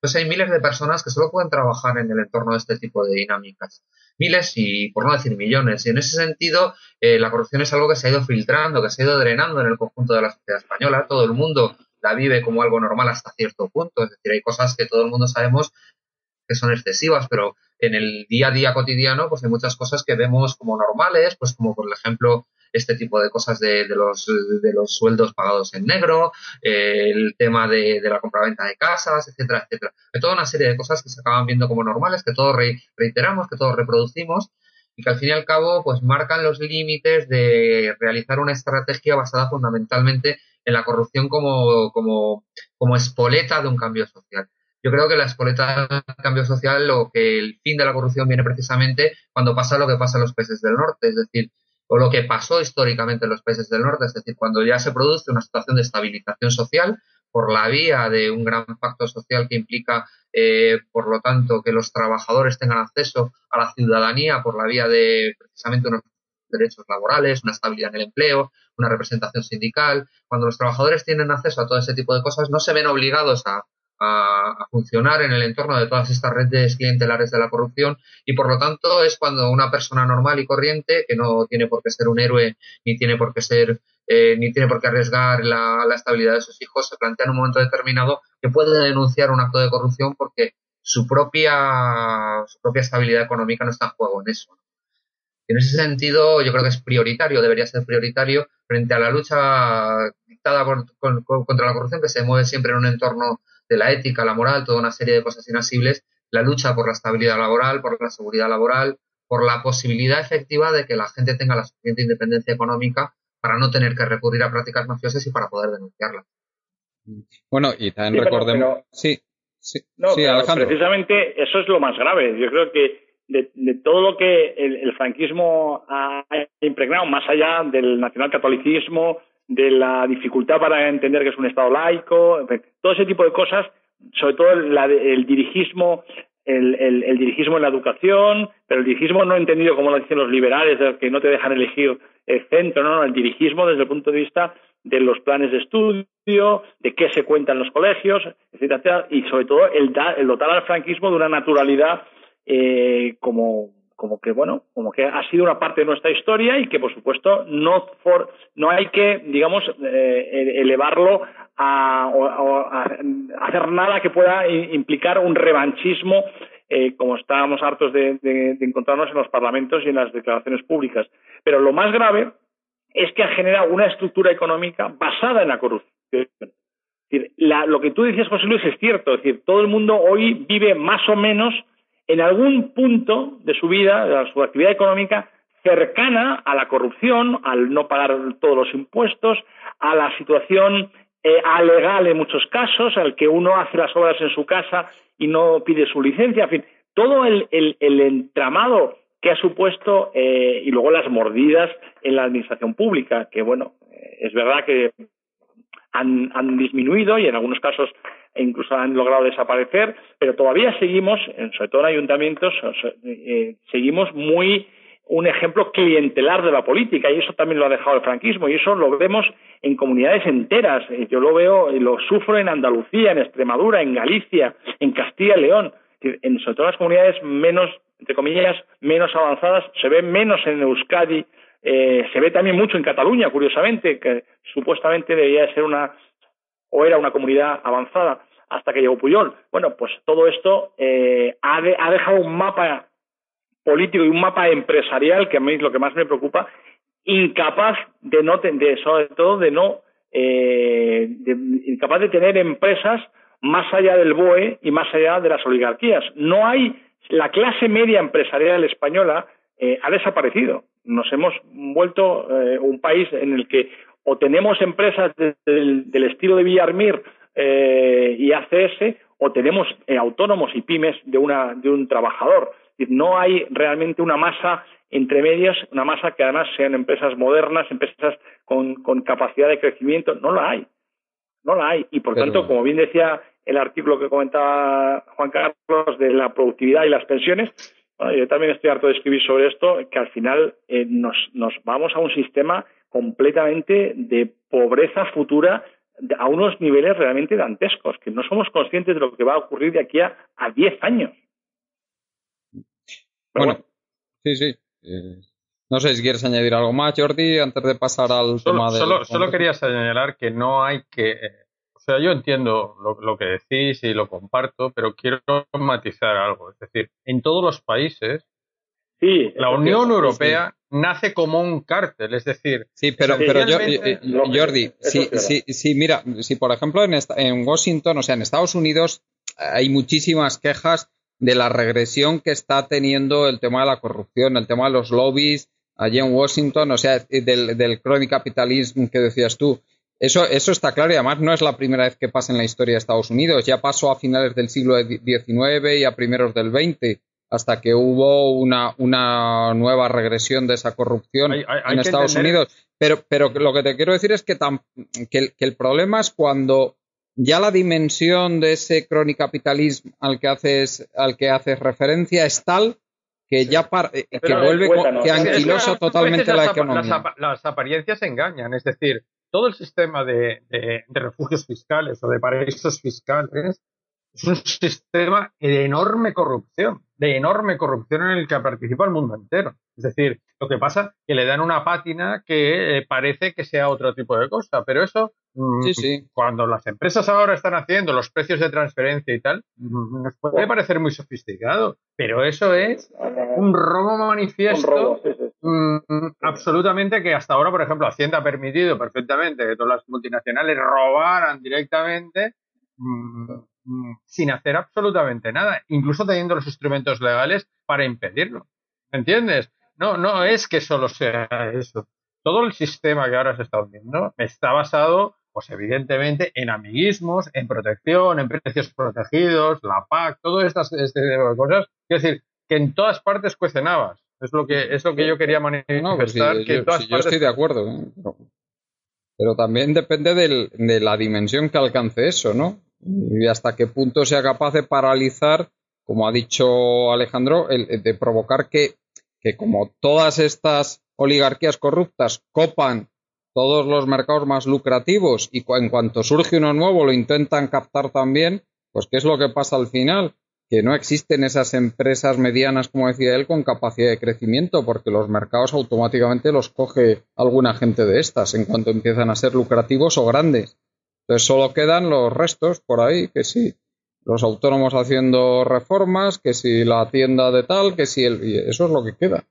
pues hay miles de personas que solo pueden trabajar en el entorno de este tipo de dinámicas. Miles y, por no decir millones. Y en ese sentido, eh, la corrupción es algo que se ha ido filtrando, que se ha ido drenando en el conjunto de la sociedad española. Todo el mundo la vive como algo normal hasta cierto punto. Es decir, hay cosas que todo el mundo sabemos que son excesivas, pero en el día a día cotidiano pues hay muchas cosas que vemos como normales, pues como por ejemplo este tipo de cosas de, de los de los sueldos pagados en negro, eh, el tema de, de la compraventa de casas, etcétera, etcétera. Hay toda una serie de cosas que se acaban viendo como normales, que todos re, reiteramos, que todos reproducimos y que al fin y al cabo pues marcan los límites de realizar una estrategia basada fundamentalmente en la corrupción como, como, como espoleta de un cambio social. Yo creo que la espoleta del cambio social, o que el fin de la corrupción viene precisamente cuando pasa lo que pasa en los países del norte, es decir, o lo que pasó históricamente en los países del norte, es decir, cuando ya se produce una situación de estabilización social por la vía de un gran pacto social que implica, eh, por lo tanto, que los trabajadores tengan acceso a la ciudadanía por la vía de precisamente unos derechos laborales, una estabilidad en el empleo, una representación sindical. Cuando los trabajadores tienen acceso a todo ese tipo de cosas, no se ven obligados a A, a funcionar en el entorno de todas estas redes clientelares de la corrupción y por lo tanto es cuando una persona normal y corriente, que no tiene por qué ser un héroe ni tiene por qué ser eh, ni tiene por qué arriesgar la, la estabilidad de sus hijos, se plantea en un momento determinado que puede denunciar un acto de corrupción porque su propia su propia estabilidad económica no está en juego en eso. En ese sentido, yo creo que es prioritario, debería ser prioritario frente a la lucha dictada por, con, con, contra la corrupción, que se mueve siempre en un entorno de la ética, la moral, toda una serie de cosas inasibles, la lucha por la estabilidad laboral, por la seguridad laboral, por la posibilidad efectiva de que la gente tenga la suficiente independencia económica para no tener que recurrir a prácticas mafiosas y para poder denunciarlas. Bueno, y también sí, recordemos... Pero, sí, sí, no, sí Alejandro. Precisamente eso es lo más grave. Yo creo que de, de todo lo que el, el franquismo ha impregnado, más allá del nacionalcatolicismo, de la dificultad para entender que es un Estado laico, todo ese tipo de cosas, sobre todo la, el dirigismo, el, el, el dirigismo en la educación, pero el dirigismo no entendido como lo dicen los liberales, que no te dejan elegir el centro, no, no, el dirigismo desde el punto de vista de los planes de estudio, de qué se cuenta en los colegios, etcétera, etcétera, y sobre todo el, da, el dotar al franquismo de una naturalidad eh, como como que bueno, como que ha sido una parte de nuestra historia y que por supuesto no for, no hay que, digamos, eh, elevarlo a, a, a hacer nada que pueda implicar un revanchismo, eh, como estábamos hartos de, de, de encontrarnos en los parlamentos y en las declaraciones públicas. Pero lo más grave es que ha generado una estructura económica basada en la corrupción. Es decir, la, lo que tú decías, José Luis, es cierto. Es decir, todo el mundo hoy vive más o menos en algún punto de su vida, de su actividad económica, cercana a la corrupción, al no pagar todos los impuestos, a la situación eh, alegal en muchos casos, al que uno hace las obras en su casa y no pide su licencia, en fin, todo el, el, el entramado que ha supuesto eh, y luego las mordidas en la administración pública, que bueno, eh, es verdad que han, han disminuido y en algunos casos incluso han logrado desaparecer, pero todavía seguimos, sobre todo en ayuntamientos, eh, seguimos muy un ejemplo clientelar de la política y eso también lo ha dejado el franquismo y eso lo vemos en comunidades enteras. Yo lo veo y lo sufro en Andalucía, en Extremadura, en Galicia, en Castilla y León. En, sobre todo en las comunidades menos, entre comillas, menos avanzadas, se ve menos en Euskadi, eh, se ve también mucho en Cataluña, curiosamente, que supuestamente debía ser una o era una comunidad avanzada hasta que llegó Pujol. Bueno, pues todo esto eh, ha, de, ha dejado un mapa político y un mapa empresarial, que a mí es lo que más me preocupa, incapaz de no de, sobre todo de no eh, de, incapaz de tener empresas más allá del B O E y más allá de las oligarquías. No hay, la clase media empresarial española eh, ha desaparecido. Nos hemos vuelto eh, un país en el que o tenemos empresas de, de, del estilo de Villarmir eh, y A C S, o tenemos eh, autónomos y pymes de una de un trabajador. Es decir, no hay realmente una masa entre medias, una masa que además sean empresas modernas, empresas con, con capacidad de crecimiento. No la hay, no la hay. Y por Pero... tanto, como bien decía el artículo que comentaba Juan Carlos de la productividad y las pensiones, bueno, yo también estoy harto de escribir sobre esto, que al final eh, nos, nos vamos a un sistema completamente de pobreza futura a unos niveles realmente dantescos, que no somos conscientes de lo que va a ocurrir de aquí a, a diez años. Pero bueno, bueno, sí, sí. Eh, no sé si quieres añadir algo más, Jordi, antes de pasar al solo, tema de... Solo, solo quería señalar que no hay que... Eh, o sea, yo entiendo lo, lo que decís y lo comparto, pero quiero matizar algo. Es decir, en todos los países, sí, la Unión cierto, Europea sí, sí. nace como un cártel, es decir... Sí, pero, pero yo, eh, Jordi, sí, sí, sí, mira, si por ejemplo en, esta, en Washington, o sea, en Estados Unidos hay muchísimas quejas de la regresión que está teniendo el tema de la corrupción, el tema de los lobbies allí en Washington, o sea, del, del crony capitalismo que decías tú. Eso, eso está claro y además no es la primera vez que pasa en la historia de Estados Unidos. Ya pasó a finales del siglo diecinueve y a primeros del veinte, hasta que hubo una, una nueva regresión de esa corrupción hay, hay, hay en Estados entender... Unidos. Pero, pero lo que te quiero decir es que, tan, que, el, que el problema es cuando ya la dimensión de ese cronicapitalismo al que haces, al que haces referencia es tal que ya par, que Pero vuelve cuenta, ¿no? que anquilosa totalmente la economía. Las, las apariencias engañan, es decir, todo el sistema de, de, de refugios fiscales o de paraísos fiscales es un sistema de enorme corrupción, de enorme corrupción en el que participa el mundo entero. Es decir, lo que pasa es que le dan una pátina que eh, parece que sea otro tipo de cosa, pero eso, mmm, sí, sí. cuando las empresas ahora están haciendo los precios de transferencia y tal, mmm, nos puede parecer muy sofisticado, pero eso es un robo manifiesto, un robo, sí, sí. Mmm, absolutamente, que hasta ahora, por ejemplo, Hacienda ha permitido perfectamente que todas las multinacionales robaran directamente mmm, sin hacer absolutamente nada, incluso teniendo los instrumentos legales para impedirlo. ¿Entiendes? No, no es que solo sea eso. Todo el sistema que ahora se está viendo está basado, pues evidentemente, en amiguismos, en protección, en precios protegidos, la P A C, todas estas este cosas. Quiero decir, que en todas partes cuecen habas. Es lo que, es lo que yo quería manifestar. No, pues sí, que yo, en todas sí, partes... yo estoy de acuerdo, ¿eh? pero, pero también depende del, de la dimensión que alcance eso, ¿no? Y hasta qué punto sea capaz de paralizar, como ha dicho Alejandro, el, de provocar que, que como todas estas oligarquías corruptas copan todos los mercados más lucrativos y en cuanto surge uno nuevo lo intentan captar también, pues ¿qué es lo que pasa al final? Que no existen esas empresas medianas, como decía él, con capacidad de crecimiento, porque los mercados automáticamente los coge alguna gente de estas en cuanto empiezan a ser lucrativos o grandes. Entonces solo quedan los restos por ahí, que sí, los autónomos haciendo reformas, que si la tienda de tal, que si el... y eso es lo que queda.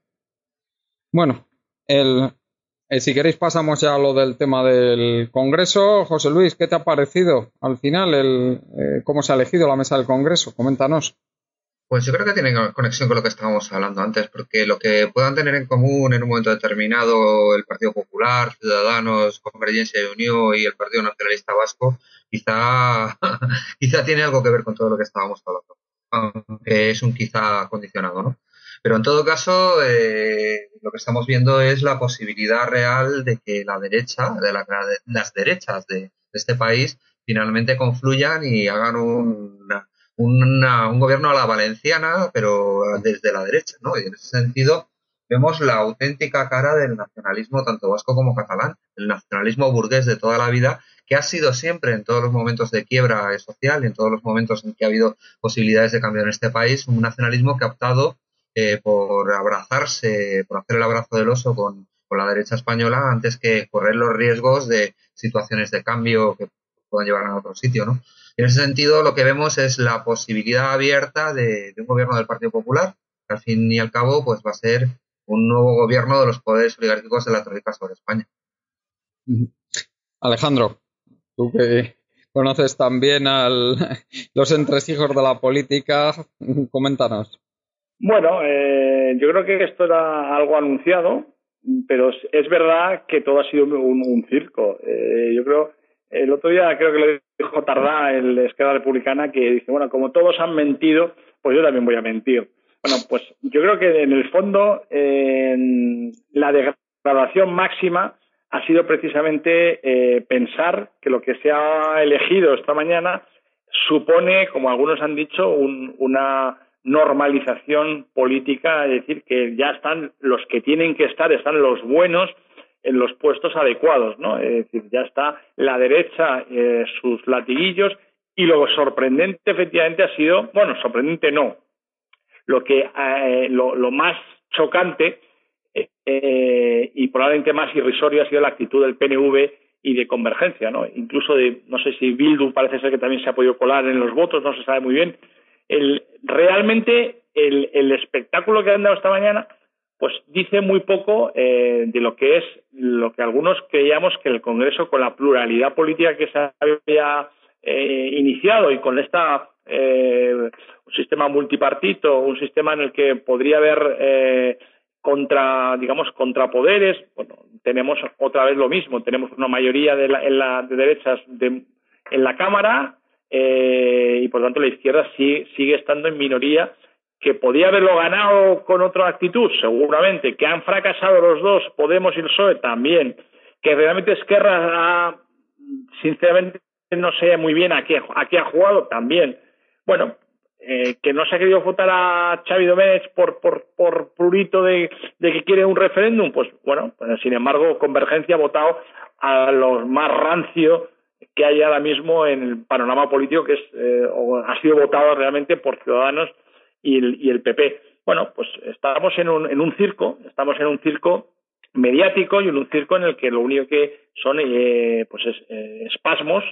Bueno, el, el, si queréis pasamos ya a lo del tema del Congreso. José Luis, ¿qué te ha parecido al final? El, eh, ¿Cómo se ha elegido la mesa del Congreso? Coméntanos. Pues yo creo que tiene conexión con lo que estábamos hablando antes, porque lo que puedan tener en común en un momento determinado el Partido Popular, Ciudadanos, Convergencia y Unió y el Partido Nacionalista Vasco, quizá, quizá tiene algo que ver con todo lo que estábamos hablando, aunque es un quizá condicionado, ¿no? Pero en todo caso, eh, lo que estamos viendo es la posibilidad real de que la derecha, de la, de las derechas de, de este país, finalmente confluyan y hagan un, una, un gobierno a la valenciana, pero desde la derecha, ¿no? Y en ese sentido vemos la auténtica cara del nacionalismo, tanto vasco como catalán, el nacionalismo burgués de toda la vida, que ha sido siempre, en todos los momentos de quiebra social y en todos los momentos en que ha habido posibilidades de cambio en este país, un nacionalismo que ha optado Eh, por abrazarse, por hacer el abrazo del oso con, con la derecha española antes que correr los riesgos de situaciones de cambio que puedan llevar a otro sitio, ¿no? Y en ese sentido lo que vemos es la posibilidad abierta de, de un gobierno del Partido Popular, que al fin y al cabo pues va a ser un nuevo gobierno de los poderes oligárquicos de la troika sobre España. Alejandro, tú que conoces también a los entresijos de la política, coméntanos. Bueno, eh, yo creo que esto era algo anunciado, pero es verdad que todo ha sido un, un circo. Eh, yo creo, el otro día creo que lo dijo Tardá, el de Esquerra Republicana, que dice, bueno, como todos han mentido, pues yo también voy a mentir. Bueno, pues yo creo que en el fondo eh, la degradación máxima ha sido precisamente eh, pensar que lo que se ha elegido esta mañana supone, como algunos han dicho, un, una normalización política, es decir, que ya están los que tienen que estar, están los buenos en los puestos adecuados, ¿no? Es decir, ya está la derecha, eh, sus latiguillos, y lo sorprendente efectivamente ha sido, bueno, sorprendente no, lo que eh, lo, lo más chocante eh, y probablemente más irrisorio ha sido la actitud del P N V y de Convergencia, ¿no? Incluso de, no sé si Bildu parece ser que también se ha podido colar en los votos, no se sabe muy bien. El, realmente el, el espectáculo que han dado esta mañana pues dice muy poco eh, de lo que es lo que algunos creíamos que el Congreso, con la pluralidad política que se había eh, iniciado y con esta eh, un sistema multipartito, un sistema en el que podría haber eh, contra, digamos, contrapoderes, bueno, tenemos otra vez lo mismo, tenemos una mayoría de, la, en la, de derechas de, en la Cámara eh, y por tanto la izquierda sí, sigue estando en minoría, que podía haberlo ganado con otra actitud, seguramente, que han fracasado los dos, Podemos y el P S O E también, que realmente Esquerra ha, sinceramente no sé muy bien a qué, a qué ha jugado también. Bueno, eh, que no se ha querido votar a Xavi Domènech por, por, por prurito de, de que quiere un referéndum, pues bueno, pues, sin embargo Convergencia ha votado a los más rancio que hay ahora mismo en el panorama político, que es eh, o ha sido votado realmente por Ciudadanos y el, y el P P. Bueno, pues estamos en un, en un circo, estamos en un circo mediático y en un circo en el que lo único que son eh, pues es, eh, espasmos.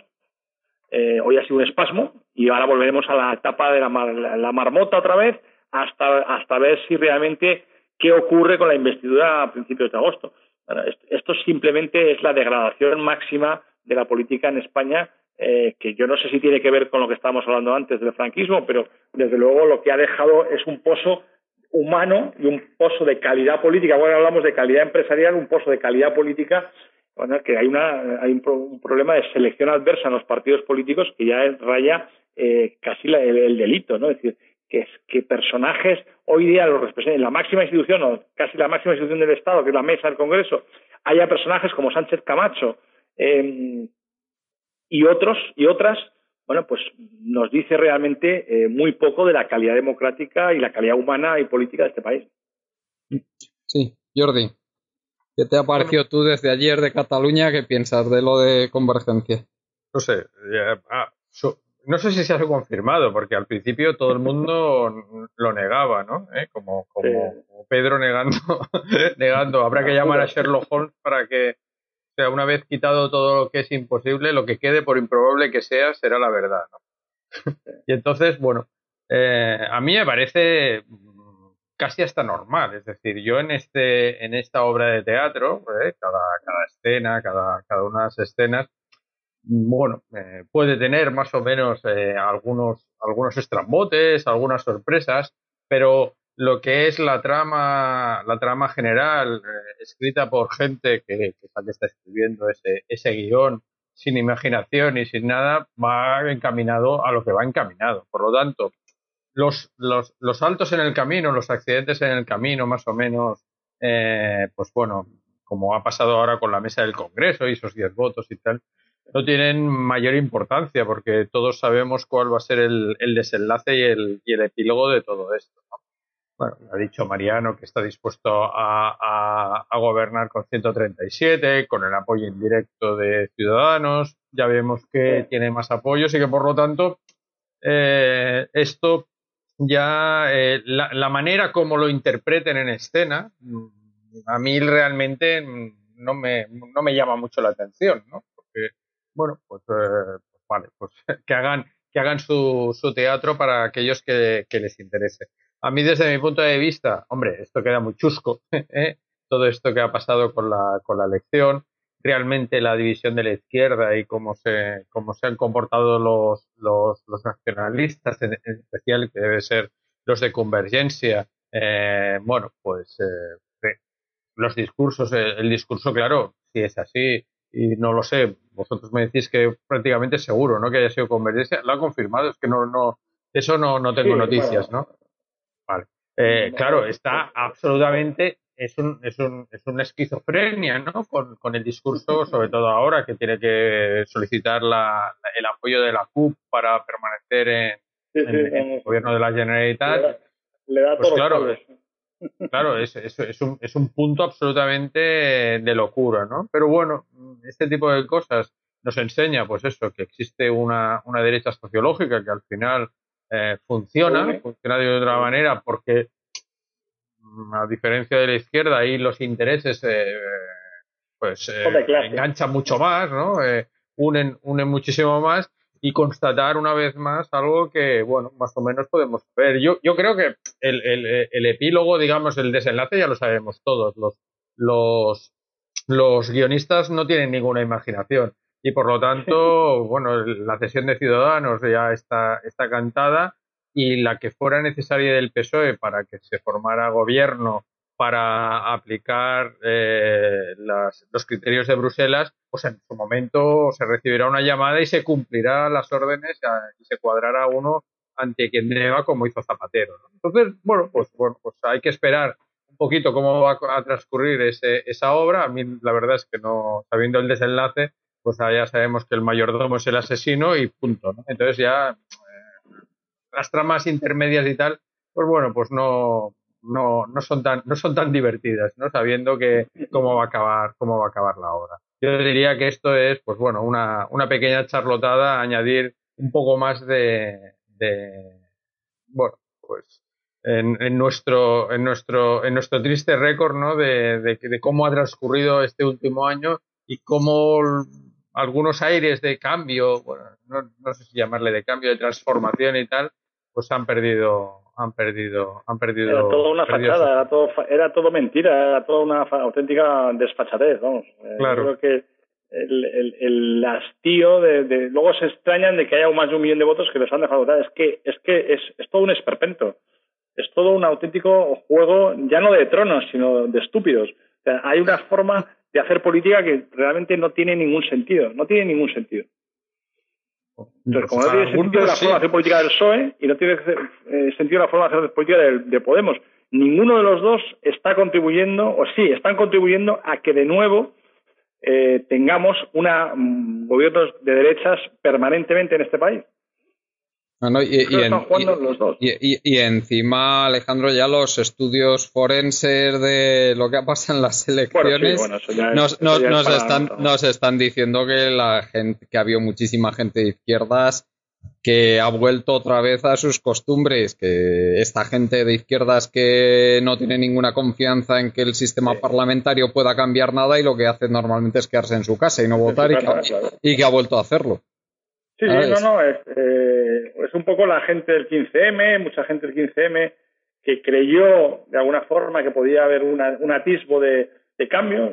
Eh, hoy ha sido un espasmo y ahora volveremos a la etapa de la, mar, la, la marmota otra vez hasta, hasta ver si realmente qué ocurre con la investidura a principios de agosto. Bueno, esto simplemente es la degradación máxima de la política en España, eh, que yo no sé si tiene que ver con lo que estábamos hablando antes del franquismo, pero desde luego lo que ha dejado es un pozo humano y un pozo de calidad política. Bueno, hablamos de calidad empresarial, un pozo de calidad política. Bueno, que hay una hay un, pro, un problema de selección adversa en los partidos políticos que ya raya eh, casi la, el, el delito, ¿no? Es decir, que es que personajes hoy día los representan en la máxima institución o casi la máxima institución del Estado, que es la mesa del Congreso, haya personajes como Sánchez Camacho eh, y otros y otras, bueno, pues nos dice realmente eh, muy poco de la calidad democrática y la calidad humana y política de este país. Sí, Jordi. ¿Qué te ha parecido tú desde ayer de Cataluña? ¿Qué piensas de lo de Convergencia? No sé, ya, ah, so, no sé si se ha confirmado, porque al principio todo el mundo lo negaba, ¿no? ¿Eh? Como, como, sí. como Pedro negando, negando. Habrá que llamar a Sherlock Holmes para que, o sea, una vez quitado todo lo que es imposible, lo que quede, por improbable que sea, será la verdad, ¿no? Y entonces, bueno, eh, a mí me parece casi hasta normal, es decir, yo en este en esta obra de teatro, ¿eh? cada, cada escena, cada, cada una de las escenas, bueno, eh, puede tener más o menos eh, algunos algunos estrambotes, algunas sorpresas, pero lo que es la trama la trama general, eh, escrita por gente que, que es la que está escribiendo ese, ese guión sin imaginación y sin nada, va encaminado a lo que va encaminado. Por lo tanto, Los, los, los saltos en el camino, los accidentes en el camino, más o menos, eh, pues bueno, como ha pasado ahora con la mesa del Congreso y esos diez votos y tal, no tienen mayor importancia porque todos sabemos cuál va a ser el, el desenlace y el, y el epílogo de todo esto, ¿no? Bueno, ha dicho Mariano que está dispuesto a, a, a gobernar con ciento treinta y siete, con el apoyo indirecto de Ciudadanos. Ya vemos que tiene más apoyos y que, por lo tanto, eh, esto ya eh, la, la manera como lo interpreten en escena a mí realmente no me, no me llama mucho la atención, ¿no? Porque, bueno, pues, eh, pues vale, pues que hagan, que hagan su, su teatro para aquellos que, que les interese. A mí, desde mi punto de vista, hombre, esto queda muy chusco, ¿eh? Todo esto que ha pasado con la, con la elección, realmente la división de la izquierda y cómo se, cómo se han comportado los, los, los nacionalistas, en, en especial que debe ser los de Convergencia, eh, bueno, pues eh, los discursos, el, el discurso, claro, si es así, y no lo sé, vosotros me decís que prácticamente seguro, ¿no?, que haya sido Convergencia, lo ha confirmado, es que no, no, eso no, no tengo sí, noticias, bueno. ¿no? Vale. Eh, claro, está absolutamente, es un, es un, es una esquizofrenia, ¿no? Con, con el discurso, sobre todo ahora, que tiene que solicitar la, el apoyo de la C U P para permanecer en, sí, sí, en, en el gobierno de la Generalitat. Le da, le da pues todos claro, los Claro, es, es, es, un, es un punto absolutamente de locura, ¿no? Pero bueno, este tipo de cosas nos enseña, pues eso, que existe una, una derecha sociológica que al final eh, funciona, funciona de otra manera, porque a diferencia de la izquierda, ahí los intereses eh, pues eh, enganchan mucho más, ¿no? Eh, unen, unen muchísimo más y constatar una vez más algo que, bueno, más o menos podemos ver. Yo, yo creo que el, el, el epílogo, digamos, el desenlace ya lo sabemos todos. Los, los, los guionistas no tienen ninguna imaginación y por lo tanto, bueno, la cesión de Ciudadanos ya está, está cantada y la que fuera necesaria del P S O E para que se formara gobierno para aplicar eh, las, los criterios de Bruselas, pues en su momento se recibirá una llamada y se cumplirá las órdenes y se cuadrará uno ante quien deba, como hizo Zapatero, ¿no? Entonces, bueno, pues bueno, pues hay que esperar un poquito cómo va a transcurrir ese, esa obra. A mí la verdad es que no, sabiendo el desenlace, pues ya sabemos que el mayordomo es el asesino y punto, ¿no? Entonces ya eh, las tramas intermedias y tal, pues bueno, pues no no no son tan no son tan divertidas, ¿no? Sabiendo que cómo va a acabar cómo va a acabar la obra. Yo diría que esto es, pues bueno, una una pequeña charlotada, añadir un poco más de, de bueno, pues en, en nuestro en nuestro en nuestro triste récord, ¿no? De, de, de cómo ha transcurrido este último año y cómo algunos aires de cambio, bueno, no, no sé si llamarle de cambio, de transformación y tal, pues han perdido han perdido han perdido era toda una perdido fachada, su... era todo era todo mentira, era toda una auténtica desfachatez, vamos. Claro. Yo creo que el, el, el hastío de, de luego se extrañan de que haya más de un millón de votos que les han dejado votar. Es que es que es, es todo un esperpento, es todo un auténtico juego, ya no de tronos, sino de estúpidos. O sea, hay una forma de hacer política que realmente no tiene ningún sentido, no tiene ningún sentido. Entonces, como no tiene sentido la forma de hacer política del P S O E y no tiene eh, sentido la forma de hacer política de, de Podemos, ninguno de los dos está contribuyendo, o sí, están contribuyendo a que de nuevo eh, tengamos una um, gobiernos de derechas permanentemente en este país. No, no, y, y, en, están jugando y, los dos. Y, y, y encima, Alejandro, ya los estudios forenses de lo que ha pasado en las elecciones bueno, sí, bueno, nos, es, nos, nos, nos, están, nota, nos están diciendo que la gente, que ha habido muchísima gente de izquierdas que ha vuelto otra vez a sus costumbres, que esta gente de izquierdas que no tiene ninguna confianza en que el sistema sí. parlamentario pueda cambiar nada y lo que hace normalmente es quedarse en su casa y no votar casa, y, que, claro. y que ha vuelto a hacerlo. Sí, sí, no, no, es, eh, es un poco la gente del quince eme, mucha gente del quince eme que creyó de alguna forma que podía haber una, un atisbo de, de cambio.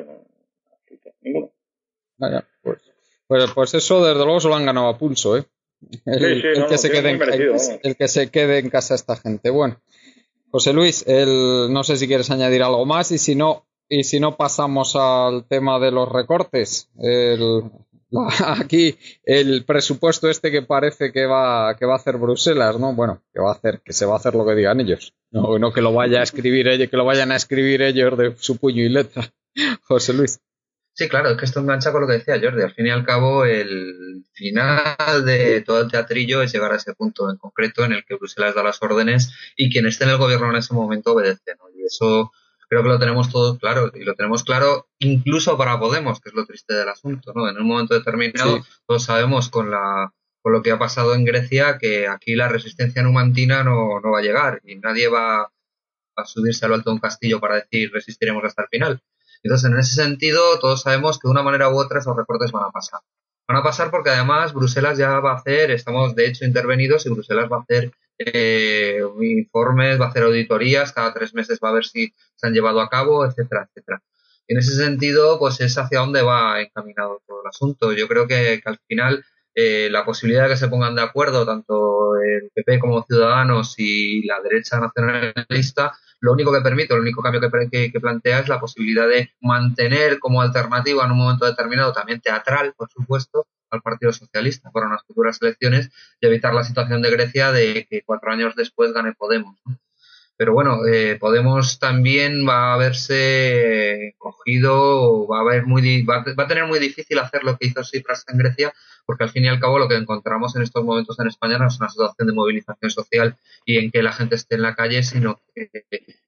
Ninguno. Vaya, pues, pues, pues eso desde luego se lo han ganado a pulso, ¿eh? El, sí, sí, el, no, que no, se quede en, merecido, el, ¿no? el que se quede en casa esta gente. Bueno, José Luis, el, no sé si quieres añadir algo más y si no, y si no pasamos al tema de los recortes. El, la, aquí el presupuesto este que parece que va que va a hacer Bruselas, ¿no? Bueno, que va a hacer, que se va a hacer lo que digan ellos, no, no que lo vaya a escribir ellos, que lo vayan a escribir ellos de su puño y letra. José Luis. Sí, claro, es que esto engancha con lo que decía Jordi. Al fin y al cabo, el final de todo el teatrillo es llegar a ese punto en concreto en el que Bruselas da las órdenes y quien esté en el gobierno en ese momento obedece, ¿no? Y eso creo que lo tenemos todos claro, y lo tenemos claro incluso para Podemos, que es lo triste del asunto, ¿no? En un momento determinado, sí. Todos sabemos con la con lo que ha pasado en Grecia que aquí la resistencia numantina no, no va a llegar y nadie va a subirse al alto de un castillo para decir resistiremos hasta el final. Entonces, en ese sentido, todos sabemos que de una manera u otra esos recortes van a pasar. Van a pasar porque además Bruselas ya va a hacer, estamos de hecho intervenidos y Bruselas va a hacer eh, informes, va a hacer auditorías, cada tres meses va a ver si se han llevado a cabo, etcétera, etcétera. Y en ese sentido, pues es hacia dónde va encaminado todo el asunto. Yo creo que, que al final eh, la posibilidad de que se pongan de acuerdo tanto el P P como Ciudadanos y la derecha nacionalista, lo único que permite, el único cambio que, que, que plantea es la posibilidad de mantener como alternativa en un momento determinado, también teatral, por supuesto, al Partido Socialista para unas futuras elecciones y evitar la situación de Grecia de que cuatro años después gane Podemos, ¿no? Pero bueno, eh, Podemos también va a verse cogido, va a ver muy, va, va a tener muy difícil hacer lo que hizo Tsipras en Grecia, porque al fin y al cabo lo que encontramos en estos momentos en España no es una situación de movilización social y en que la gente esté en la calle, sino que,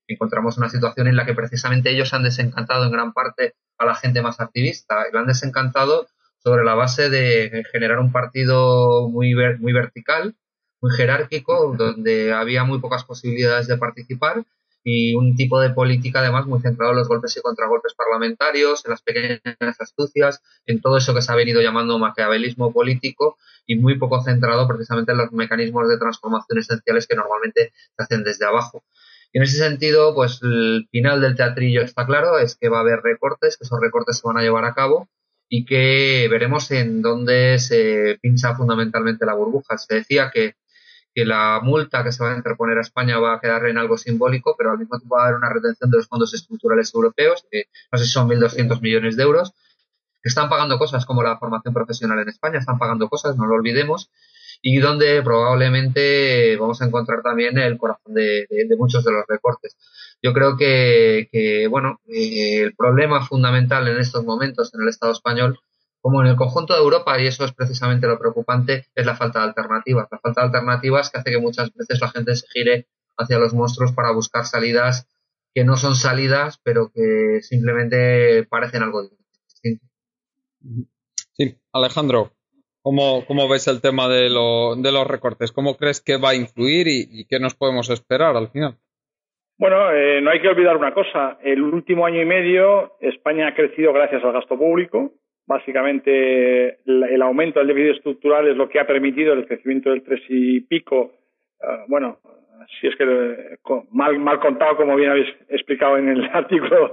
encontramos una situación en la que precisamente ellos han desencantado en gran parte a la gente más activista, y lo han desencantado sobre la base de generar un partido muy, ver, muy vertical, muy jerárquico, donde había muy pocas posibilidades de participar, y un tipo de política además muy centrado en los golpes y contragolpes parlamentarios, en las pequeñas astucias, en todo eso que se ha venido llamando maquiavelismo político, y muy poco centrado precisamente en los mecanismos de transformación esenciales que normalmente se hacen desde abajo. Y en ese sentido, pues el final del teatrillo está claro, es que va a haber recortes, que esos recortes se van a llevar a cabo y que veremos en dónde se pincha fundamentalmente la burbuja. Se decía que que la multa que se va a interponer a España va a quedar en algo simbólico, pero al mismo tiempo va a haber una retención de los fondos estructurales europeos, que no sé si son mil doscientos millones de euros, que están pagando cosas como la formación profesional en España, están pagando cosas, no lo olvidemos, y donde probablemente vamos a encontrar también el corazón de, de, de muchos de los recortes. Yo creo que, que bueno, eh, el problema fundamental en estos momentos en el Estado español, como en el conjunto de Europa, y eso es precisamente lo preocupante, es la falta de alternativas. La falta de alternativas que hace que muchas veces la gente se gire hacia los monstruos para buscar salidas que no son salidas, pero que simplemente parecen algo distinto. Sí, Alejandro, ¿cómo, cómo ves el tema de, lo, de los recortes? ¿Cómo crees que va a influir y, y qué nos podemos esperar al final? Bueno, eh, no hay que olvidar una cosa. El último año y medio España ha crecido gracias al gasto público. Básicamente, el, el aumento del déficit estructural es lo que ha permitido el crecimiento del tres y pico. Uh, bueno, si es que eh, mal, mal contado, como bien habéis explicado en el artículo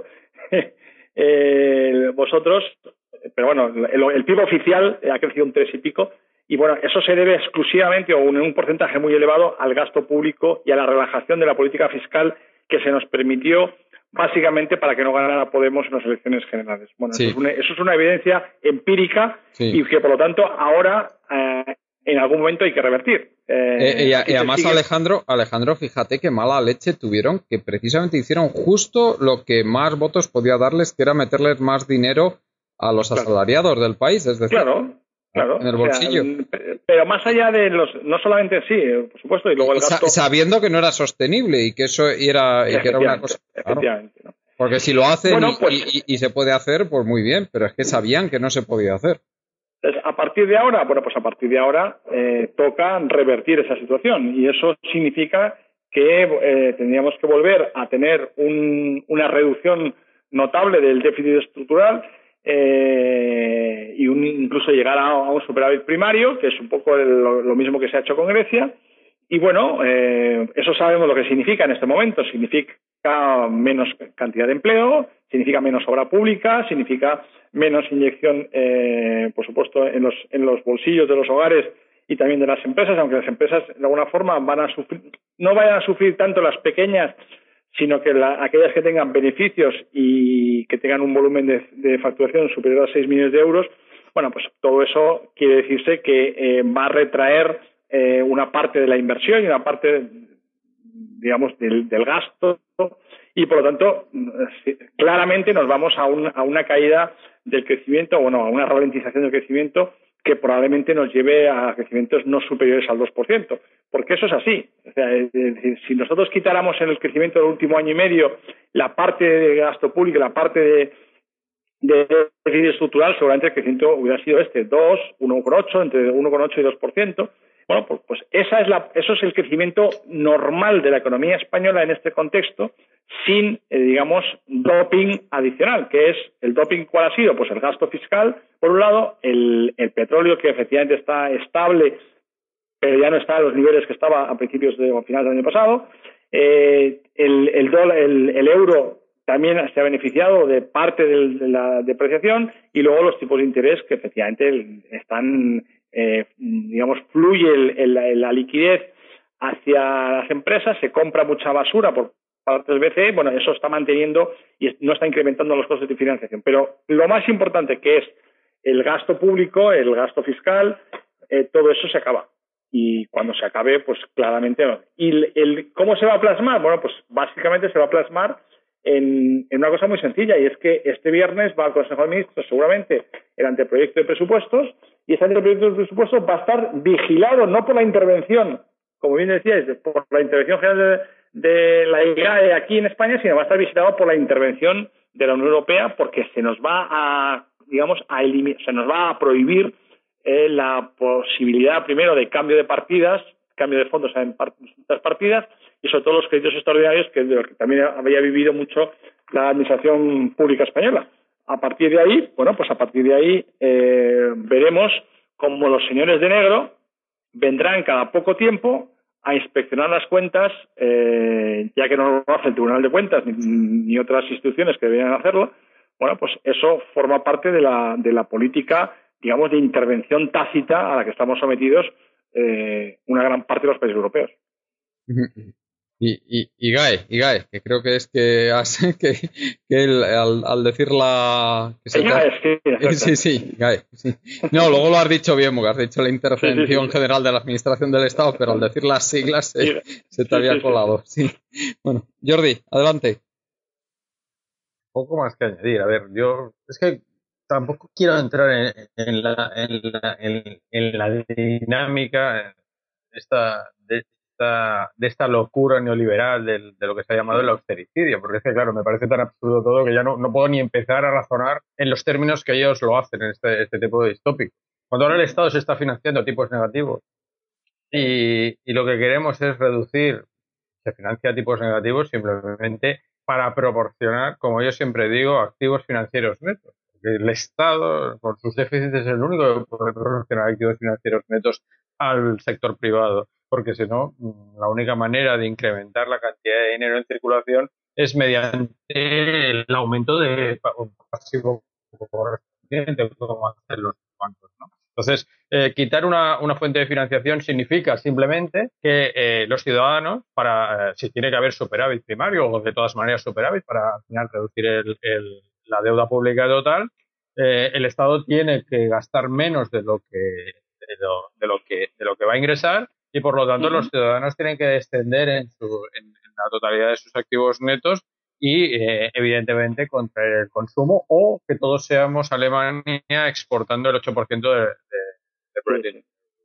eh, vosotros, pero bueno, el, el P I B oficial ha crecido un tres y pico. Y bueno, eso se debe exclusivamente o en un porcentaje muy elevado al gasto público y a la relajación de la política fiscal que se nos permitió básicamente para que no ganara Podemos en las elecciones generales. Bueno, sí. eso, es una, eso es una evidencia empírica sí. y que por lo tanto ahora eh, en algún momento hay que revertir. Eh, eh, y, y además sigue... Alejandro, Alejandro, fíjate qué mala leche tuvieron, que precisamente hicieron justo lo que más votos podía darles, que era meterles más dinero a los claro. asalariados del país, es decir, claro. Claro, en el bolsillo. O sea, pero más allá de los, no solamente sí, por supuesto, y luego el gasto. Sabiendo que no era sostenible y que eso era, y que era una cosa. Efectivamente. Claro. ¿No? Porque si lo hacen bueno, y, pues, y, y se puede hacer, pues muy bien, pero es que sabían que no se podía hacer. Entonces, a partir de ahora, bueno, pues a partir de ahora eh, toca revertir esa situación y eso significa que eh, tendríamos que volver a tener un, una reducción notable del déficit estructural. Eh, y un, incluso llegar a, a un superávit primario, que es un poco el, lo, lo mismo que se ha hecho con Grecia. Y bueno, eh, eso sabemos lo que significa en este momento. Significa menos cantidad de empleo, significa menos obra pública, significa menos inyección, eh, por supuesto, en los, en los bolsillos de los hogares y también de las empresas, aunque las empresas de alguna forma van a sufrir, no vayan a sufrir tanto las pequeñas, sino que la, aquellas que tengan beneficios y que tengan un volumen de, de facturación superior a seis millones de euros, bueno, pues todo eso quiere decirse que eh, va a retraer eh, una parte de la inversión y una parte, digamos, del, del gasto y, por lo tanto, claramente nos vamos a, un, a una caída del crecimiento, bueno, a una ralentización del crecimiento que probablemente nos lleve a crecimientos no superiores al dos por ciento, porque eso es así. O sea, es decir, si nosotros quitáramos en el crecimiento del último año y medio la parte de gasto público, la parte de, de déficit estructural, seguramente el crecimiento hubiera sido este, dos, uno coma ocho, entre uno coma ocho y dos por ciento. Bueno, pues, pues esa es la, eso es el crecimiento normal de la economía española en este contexto, sin, eh, digamos, doping adicional, que es el doping, ¿cuál ha sido? Pues el gasto fiscal, por un lado, el, el petróleo, que efectivamente está estable, pero ya no está a los niveles que estaba a principios de, o finales del año pasado, eh, el, el, dólar, el, el euro también se ha beneficiado de parte de, de la depreciación, y luego los tipos de interés que efectivamente están, eh, digamos, fluye el, el, la liquidez hacia las empresas, se compra mucha basura por parte del B C E, bueno, eso está manteniendo y no está incrementando los costes de financiación. Pero lo más importante, que es el gasto público, el gasto fiscal, eh, todo eso se acaba. Y cuando se acabe, pues claramente no. ¿Y el, el, cómo se va a plasmar? Bueno, pues básicamente se va a plasmar en, en una cosa muy sencilla, y es que este viernes va al Consejo de Ministros seguramente el anteproyecto de presupuestos, y ese anteproyecto de presupuestos va a estar vigilado no por la intervención, como bien decíais, por la intervención general de la I G A E aquí en España, sino va a estar visitado por la intervención de la Unión Europea, porque se nos va a, digamos, a eliminar, se nos va a prohibir eh, la posibilidad primero de cambio de partidas, cambio de fondos en distintas partidas, y sobre todo los créditos extraordinarios, que, de los que también había vivido mucho la administración pública española. A partir de ahí, bueno, pues a partir de ahí eh, veremos cómo los señores de negro vendrán cada poco tiempo a inspeccionar las cuentas, eh, ya que no lo hace el Tribunal de Cuentas ni, ni otras instituciones que deberían hacerlo. Bueno, pues eso forma parte de la, de la política, digamos, de intervención tácita a la que estamos sometidos eh, una gran parte de los países europeos. Y, y, y Gae, y Gae, que creo que es que, has, que, que el, al, al decir la... Que se Gae, sí, sí, sí, Gae, sí. No, luego lo has dicho bien, porque has dicho la intervención sí, sí, sí. general de la Administración del Estado, pero al decir las siglas se, sí, se te había sí, colado. Sí. Sí. Bueno, Jordi, adelante. Poco más que añadir. A ver, yo es que tampoco quiero entrar en, en, la, en, la, en, en la dinámica esta, de, esta, de esta locura neoliberal de, de lo que se ha llamado el austericidio, porque es que, claro, me parece tan absurdo todo que ya no, no puedo ni empezar a razonar en los términos que ellos lo hacen en este, este tipo de distópicos. Cuando ahora el Estado se está financiando tipos negativos y, y lo que queremos es reducir, se financia tipos negativos simplemente para proporcionar, como yo siempre digo, activos financieros netos. Porque el Estado, con sus déficits, es el único que puede proporcionar activos financieros netos al sector privado. Porque si no, la única manera de incrementar la cantidad de dinero en circulación es mediante el aumento de pasivo correspondiente, como hacen los bancos, ¿no? Entonces, eh, quitar una, una fuente de financiación significa simplemente que eh, los ciudadanos, para eh, si tiene que haber superávit primario o de todas maneras superávit para al final reducir el, el, la deuda pública total, eh, el Estado tiene que gastar menos de lo que de lo, de lo que de lo que va a ingresar y por lo tanto uh-huh. los ciudadanos tienen que descender en, su, en, en la totalidad de sus activos netos y eh, evidentemente contraer el consumo o que todos seamos Alemania exportando el ocho por ciento de, de, de proteína.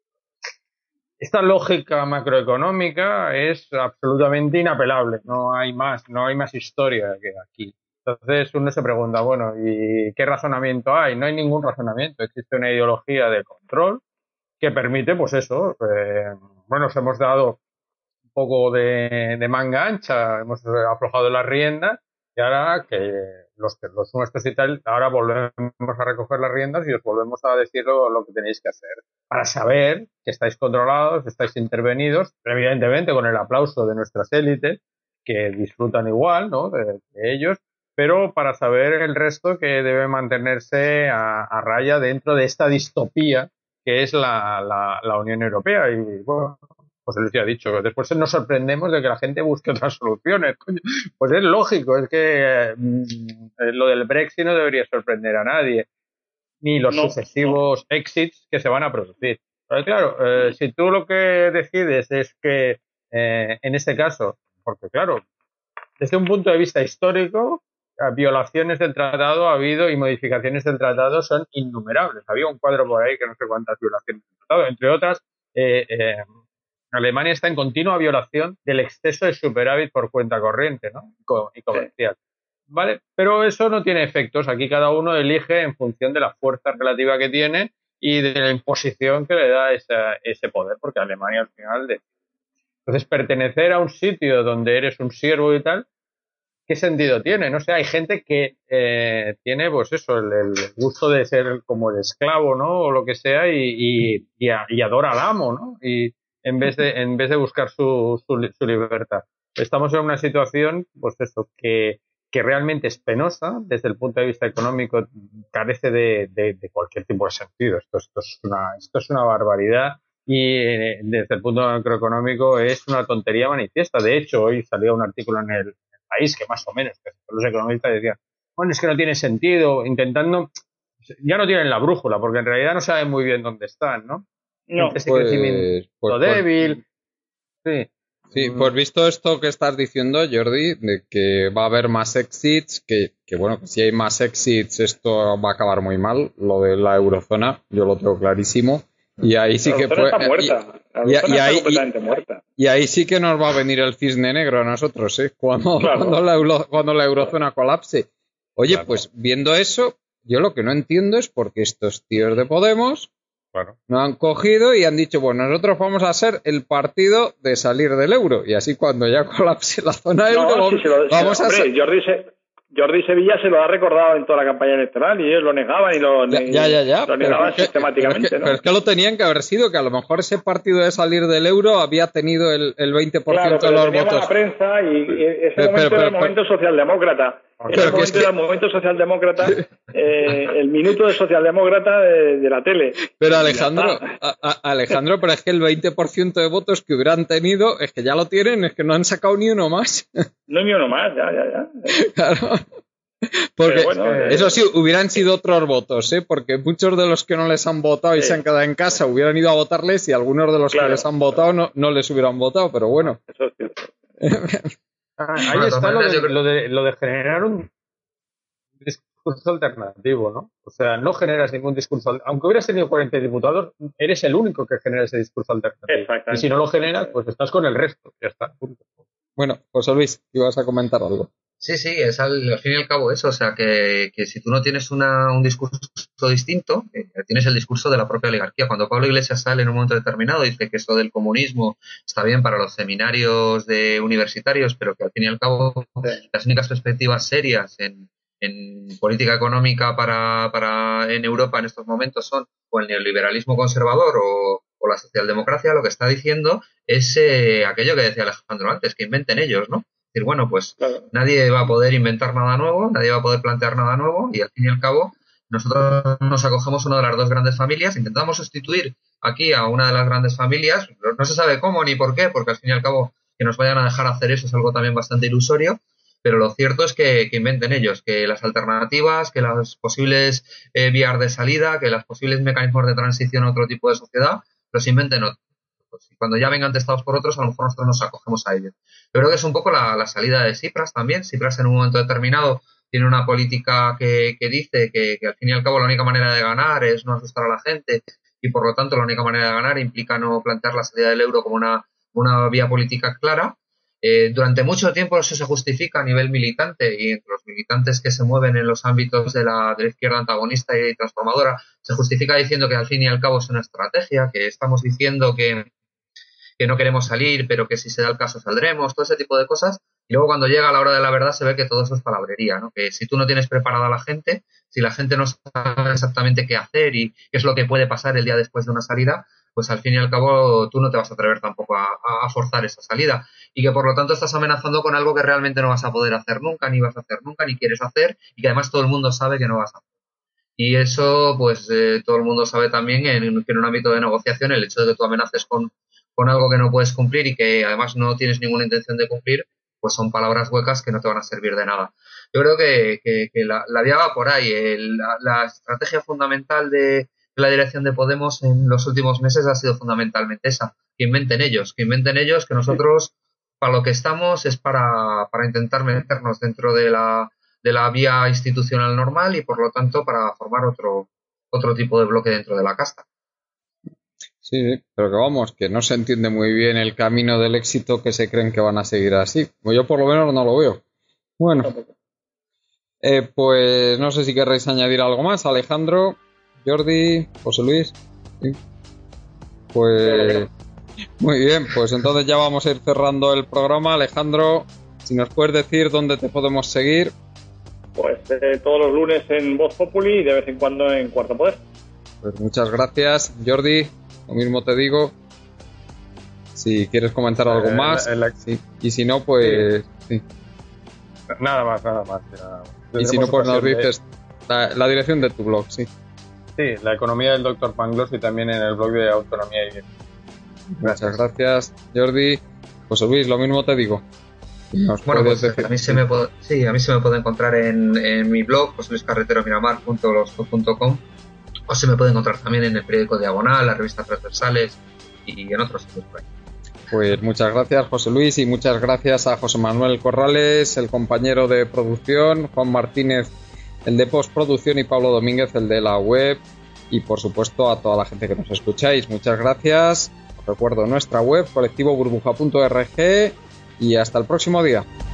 Esta lógica macroeconómica es absolutamente inapelable, no hay más, no hay más historia que aquí. Entonces uno se pregunta, bueno, ¿y qué razonamiento hay? No hay ningún razonamiento, existe una ideología de control que permite, pues eso, eh, bueno, nos hemos dado un poco de, de manga ancha, hemos aflojado las riendas y ahora que los, los nuestros y tal, ahora volvemos a recoger las riendas y os volvemos a decir lo, lo que tenéis que hacer para saber que estáis controlados, estáis intervenidos, pero evidentemente con el aplauso de nuestras élites que disfrutan igual, ¿no?, de, de ellos, pero para saber el resto que debe mantenerse a, a raya dentro de esta distopía que es la, la, la Unión Europea. Y bueno, José Luis ya ha dicho, después nos sorprendemos de que la gente busque otras soluciones. Pues es lógico, es que mmm, lo del Brexit no debería sorprender a nadie, ni los no, sucesivos no. exits que se van a producir. Pero claro, eh, si tú lo que decides es que, eh, en este caso, porque claro, desde un punto de vista histórico, violaciones del tratado ha habido y modificaciones del tratado son innumerables. Había un cuadro por ahí que no sé cuántas violaciones del tratado. Entre otras, eh, eh, Alemania está en continua violación del exceso de superávit por cuenta corriente, ¿no?, y comercial. Sí. ¿Vale? Pero eso no tiene efectos. Aquí cada uno elige en función de la fuerza relativa que tiene y de la imposición que le da esa, ese poder, porque Alemania al final decide. Entonces, pertenecer a un sitio donde eres un siervo y tal, ¿qué sentido tiene? No sé, hay gente que eh, tiene, pues eso, el, el gusto de ser como el esclavo, ¿no?, o lo que sea, y, y, y, a, y adora al amo, ¿no?, y en vez de, en vez de buscar su, su, su libertad. Estamos en una situación, pues eso, que, que realmente es penosa, desde el punto de vista económico, carece de, de, de cualquier tipo de sentido. Esto, esto, es una, esto es una barbaridad. Y eh, desde el punto macroeconómico es una tontería manifiesta. De hecho, hoy salía un artículo en el País que más o menos, que los economistas decían, bueno, es que no tiene sentido, intentando, ya no tienen la brújula, porque en realidad no saben muy bien dónde están, ¿no? No, ese pues, crecimiento pues, débil. Pues, sí. Sí, pues visto esto que estás diciendo, Jordi, de que va a haber más exits, que, que bueno, que si hay más exits esto va a acabar muy mal, lo de la eurozona, yo lo tengo clarísimo. Y ahí sí la que eurozona fue. está muerta. La Y, y, eurozona y está ahí, completamente y, muerta. y ahí sí que nos va a venir el cisne negro a nosotros, ¿eh? Cuando, Claro. cuando, la, euro, cuando la eurozona colapse. Oye, Claro. pues viendo eso, yo lo que no entiendo es por qué estos tíos de Podemos Claro. no han cogido y han dicho, bueno, nosotros vamos a ser el partido de salir del euro. Y así cuando ya colapse la zona No, euro, si se lo, vamos si, a hombre, ser... Jordi, se, Jordi Sevilla se lo ha recordado en toda la campaña electoral y ellos lo negaban y lo, Ya, ya, ya, ya, lo pero negaban es que- sistemáticamente. pero es que, ¿no? pero es que lo tenían que haber sido, que a lo mejor ese partido de salir del euro había tenido el, el veinte por ciento Claro, pero de los tenía votos. mala prensa y, y ese Pero, momento pero, era el pero, momento socialdemócrata. Pero Ese que momento es que- era el momento socialdemócrata, eh, el minuto de socialdemócrata de, de la tele. Pero Y ya Alejandro, está. a- a- Alejandro, pero es que el veinte por ciento de votos que hubieran tenido, es que ya lo tienen, es que no han sacado ni uno más. No hay ni uno más, ya, ya, ya. Claro. Porque, Pero bueno, eh, eso sí, hubieran sido otros votos, ¿eh? Porque muchos de los que no les han votado y Sí. se han quedado en casa hubieran ido a votarles y algunos de los Claro. que les han votado no, no les hubieran votado, pero bueno. Eso es cierto. Ah, ahí Bueno, de está todas lo maneras, de, yo creo- lo, de, lo de generar un discurso alternativo, ¿no? O sea, no generas ningún discurso. al- Aunque hubieras tenido cuarenta diputados, eres el único que genera ese discurso alternativo. Exactamente. Y si no lo generas, pues estás con el resto. Ya está. Punto. Bueno, José Luis, ibas a comentar algo. Sí, sí, es al, al fin y al cabo eso, o sea, que, que si tú no tienes una, un discurso distinto, eh, tienes el discurso de la propia oligarquía. Cuando Pablo Iglesias sale en un momento determinado, dice que eso del comunismo está bien para los seminarios de universitarios, pero que al fin y al cabo Sí. las únicas perspectivas serias en, en política económica para, para en Europa en estos momentos son o el neoliberalismo conservador o, o la socialdemocracia, lo que está diciendo es eh, aquello que decía Alejandro antes, que inventen ellos, ¿no? Es decir, bueno, pues Claro. nadie va a poder inventar nada nuevo, nadie va a poder plantear nada nuevo y al fin y al cabo nosotros nos acogemos a una de las dos grandes familias, intentamos sustituir aquí a una de las grandes familias, no se sabe cómo ni por qué, porque al fin y al cabo que nos vayan a dejar hacer eso es algo también bastante ilusorio, pero lo cierto es que, que inventen ellos, que las alternativas, que las posibles eh, vías de salida, que los posibles mecanismos de transición a otro tipo de sociedad, los inventen otros. Pues, y cuando ya vengan testados por otros, a lo mejor nosotros nos acogemos a ellos. Yo creo que es un poco la, la salida de Tsipras también. Tsipras en un momento determinado tiene una política que, que dice que, que al fin y al cabo la única manera de ganar es no asustar a la gente y por lo tanto la única manera de ganar implica no plantear la salida del euro como una, una vía política clara. Eh, durante mucho tiempo eso se justifica a nivel militante y entre los militantes que se mueven en los ámbitos de la, de la izquierda antagonista y transformadora se justifica diciendo que al fin y al cabo es una estrategia, que estamos diciendo que que no queremos salir, pero que si se da el caso saldremos, todo ese tipo de cosas. Y luego cuando llega la hora de la verdad se ve que todo eso es palabrería, ¿no? Que si tú no tienes preparada a la gente, si la gente no sabe exactamente qué hacer y qué es lo que puede pasar el día después de una salida, pues al fin y al cabo tú no te vas a atrever tampoco a, a forzar esa salida. Y que por lo tanto estás amenazando con algo que realmente no vas a poder hacer nunca, ni vas a hacer nunca, ni quieres hacer, y que además todo el mundo sabe que no vas a hacer. Y eso, pues eh, todo el mundo sabe también en, que en un ámbito de negociación el hecho de que tú amenaces con con algo que no puedes cumplir y que además no tienes ninguna intención de cumplir, pues son palabras huecas que no te van a servir de nada. Yo creo que, que, que la, la vía va por ahí. El, la, la estrategia fundamental de la dirección de Podemos en los últimos meses ha sido fundamentalmente esa, que inventen ellos, que inventen ellos, que nosotros para lo que estamos es para, para intentar meternos dentro de la, de la vía institucional normal y por lo tanto para formar otro, otro tipo de bloque dentro de la casta. Sí, sí, pero que vamos, que no se entiende muy bien el camino del éxito que se creen que van a seguir así. Pues yo por lo menos no lo veo. Bueno, eh, pues no sé si querréis añadir algo más. Alejandro, Jordi, José Luis. ¿Sí? Pues muy bien, pues entonces ya vamos a ir cerrando el programa. Alejandro, si nos puedes decir dónde te podemos seguir. Pues eh, todos los lunes en Voz Populi y de vez en cuando en Cuarto Poder. Pues muchas gracias, Jordi. Lo mismo te digo. Si quieres comentar algo Eh, más. en la- Sí. Y si no, pues. Sí. Nada más, nada más. ya. Y si no, Tendremos pues nos ocasión de- dices la, la dirección de tu blog, sí. Sí, la economía del doctor Pangloss y también en el blog de Autonomía y Muchas gracias, Jordi. José Luis, lo mismo te digo. Nos Bueno, puedes pues decir- a mí se me puede, sí, a mí se me puede encontrar en, en mi blog, josé luis carretero miramar punto blogspot punto com, o se me puede encontrar también en el periódico Diagonal, la revista Transversales y en otros sitios por ahí. Pues muchas gracias, José Luis, y muchas gracias a José Manuel Corrales, el compañero de producción, Juan Martínez, el de postproducción, y Pablo Domínguez, el de la web. y por supuesto a toda la gente que nos escucháis. Muchas gracias. Os recuerdo nuestra web colectivo burbuja punto org y hasta el próximo día.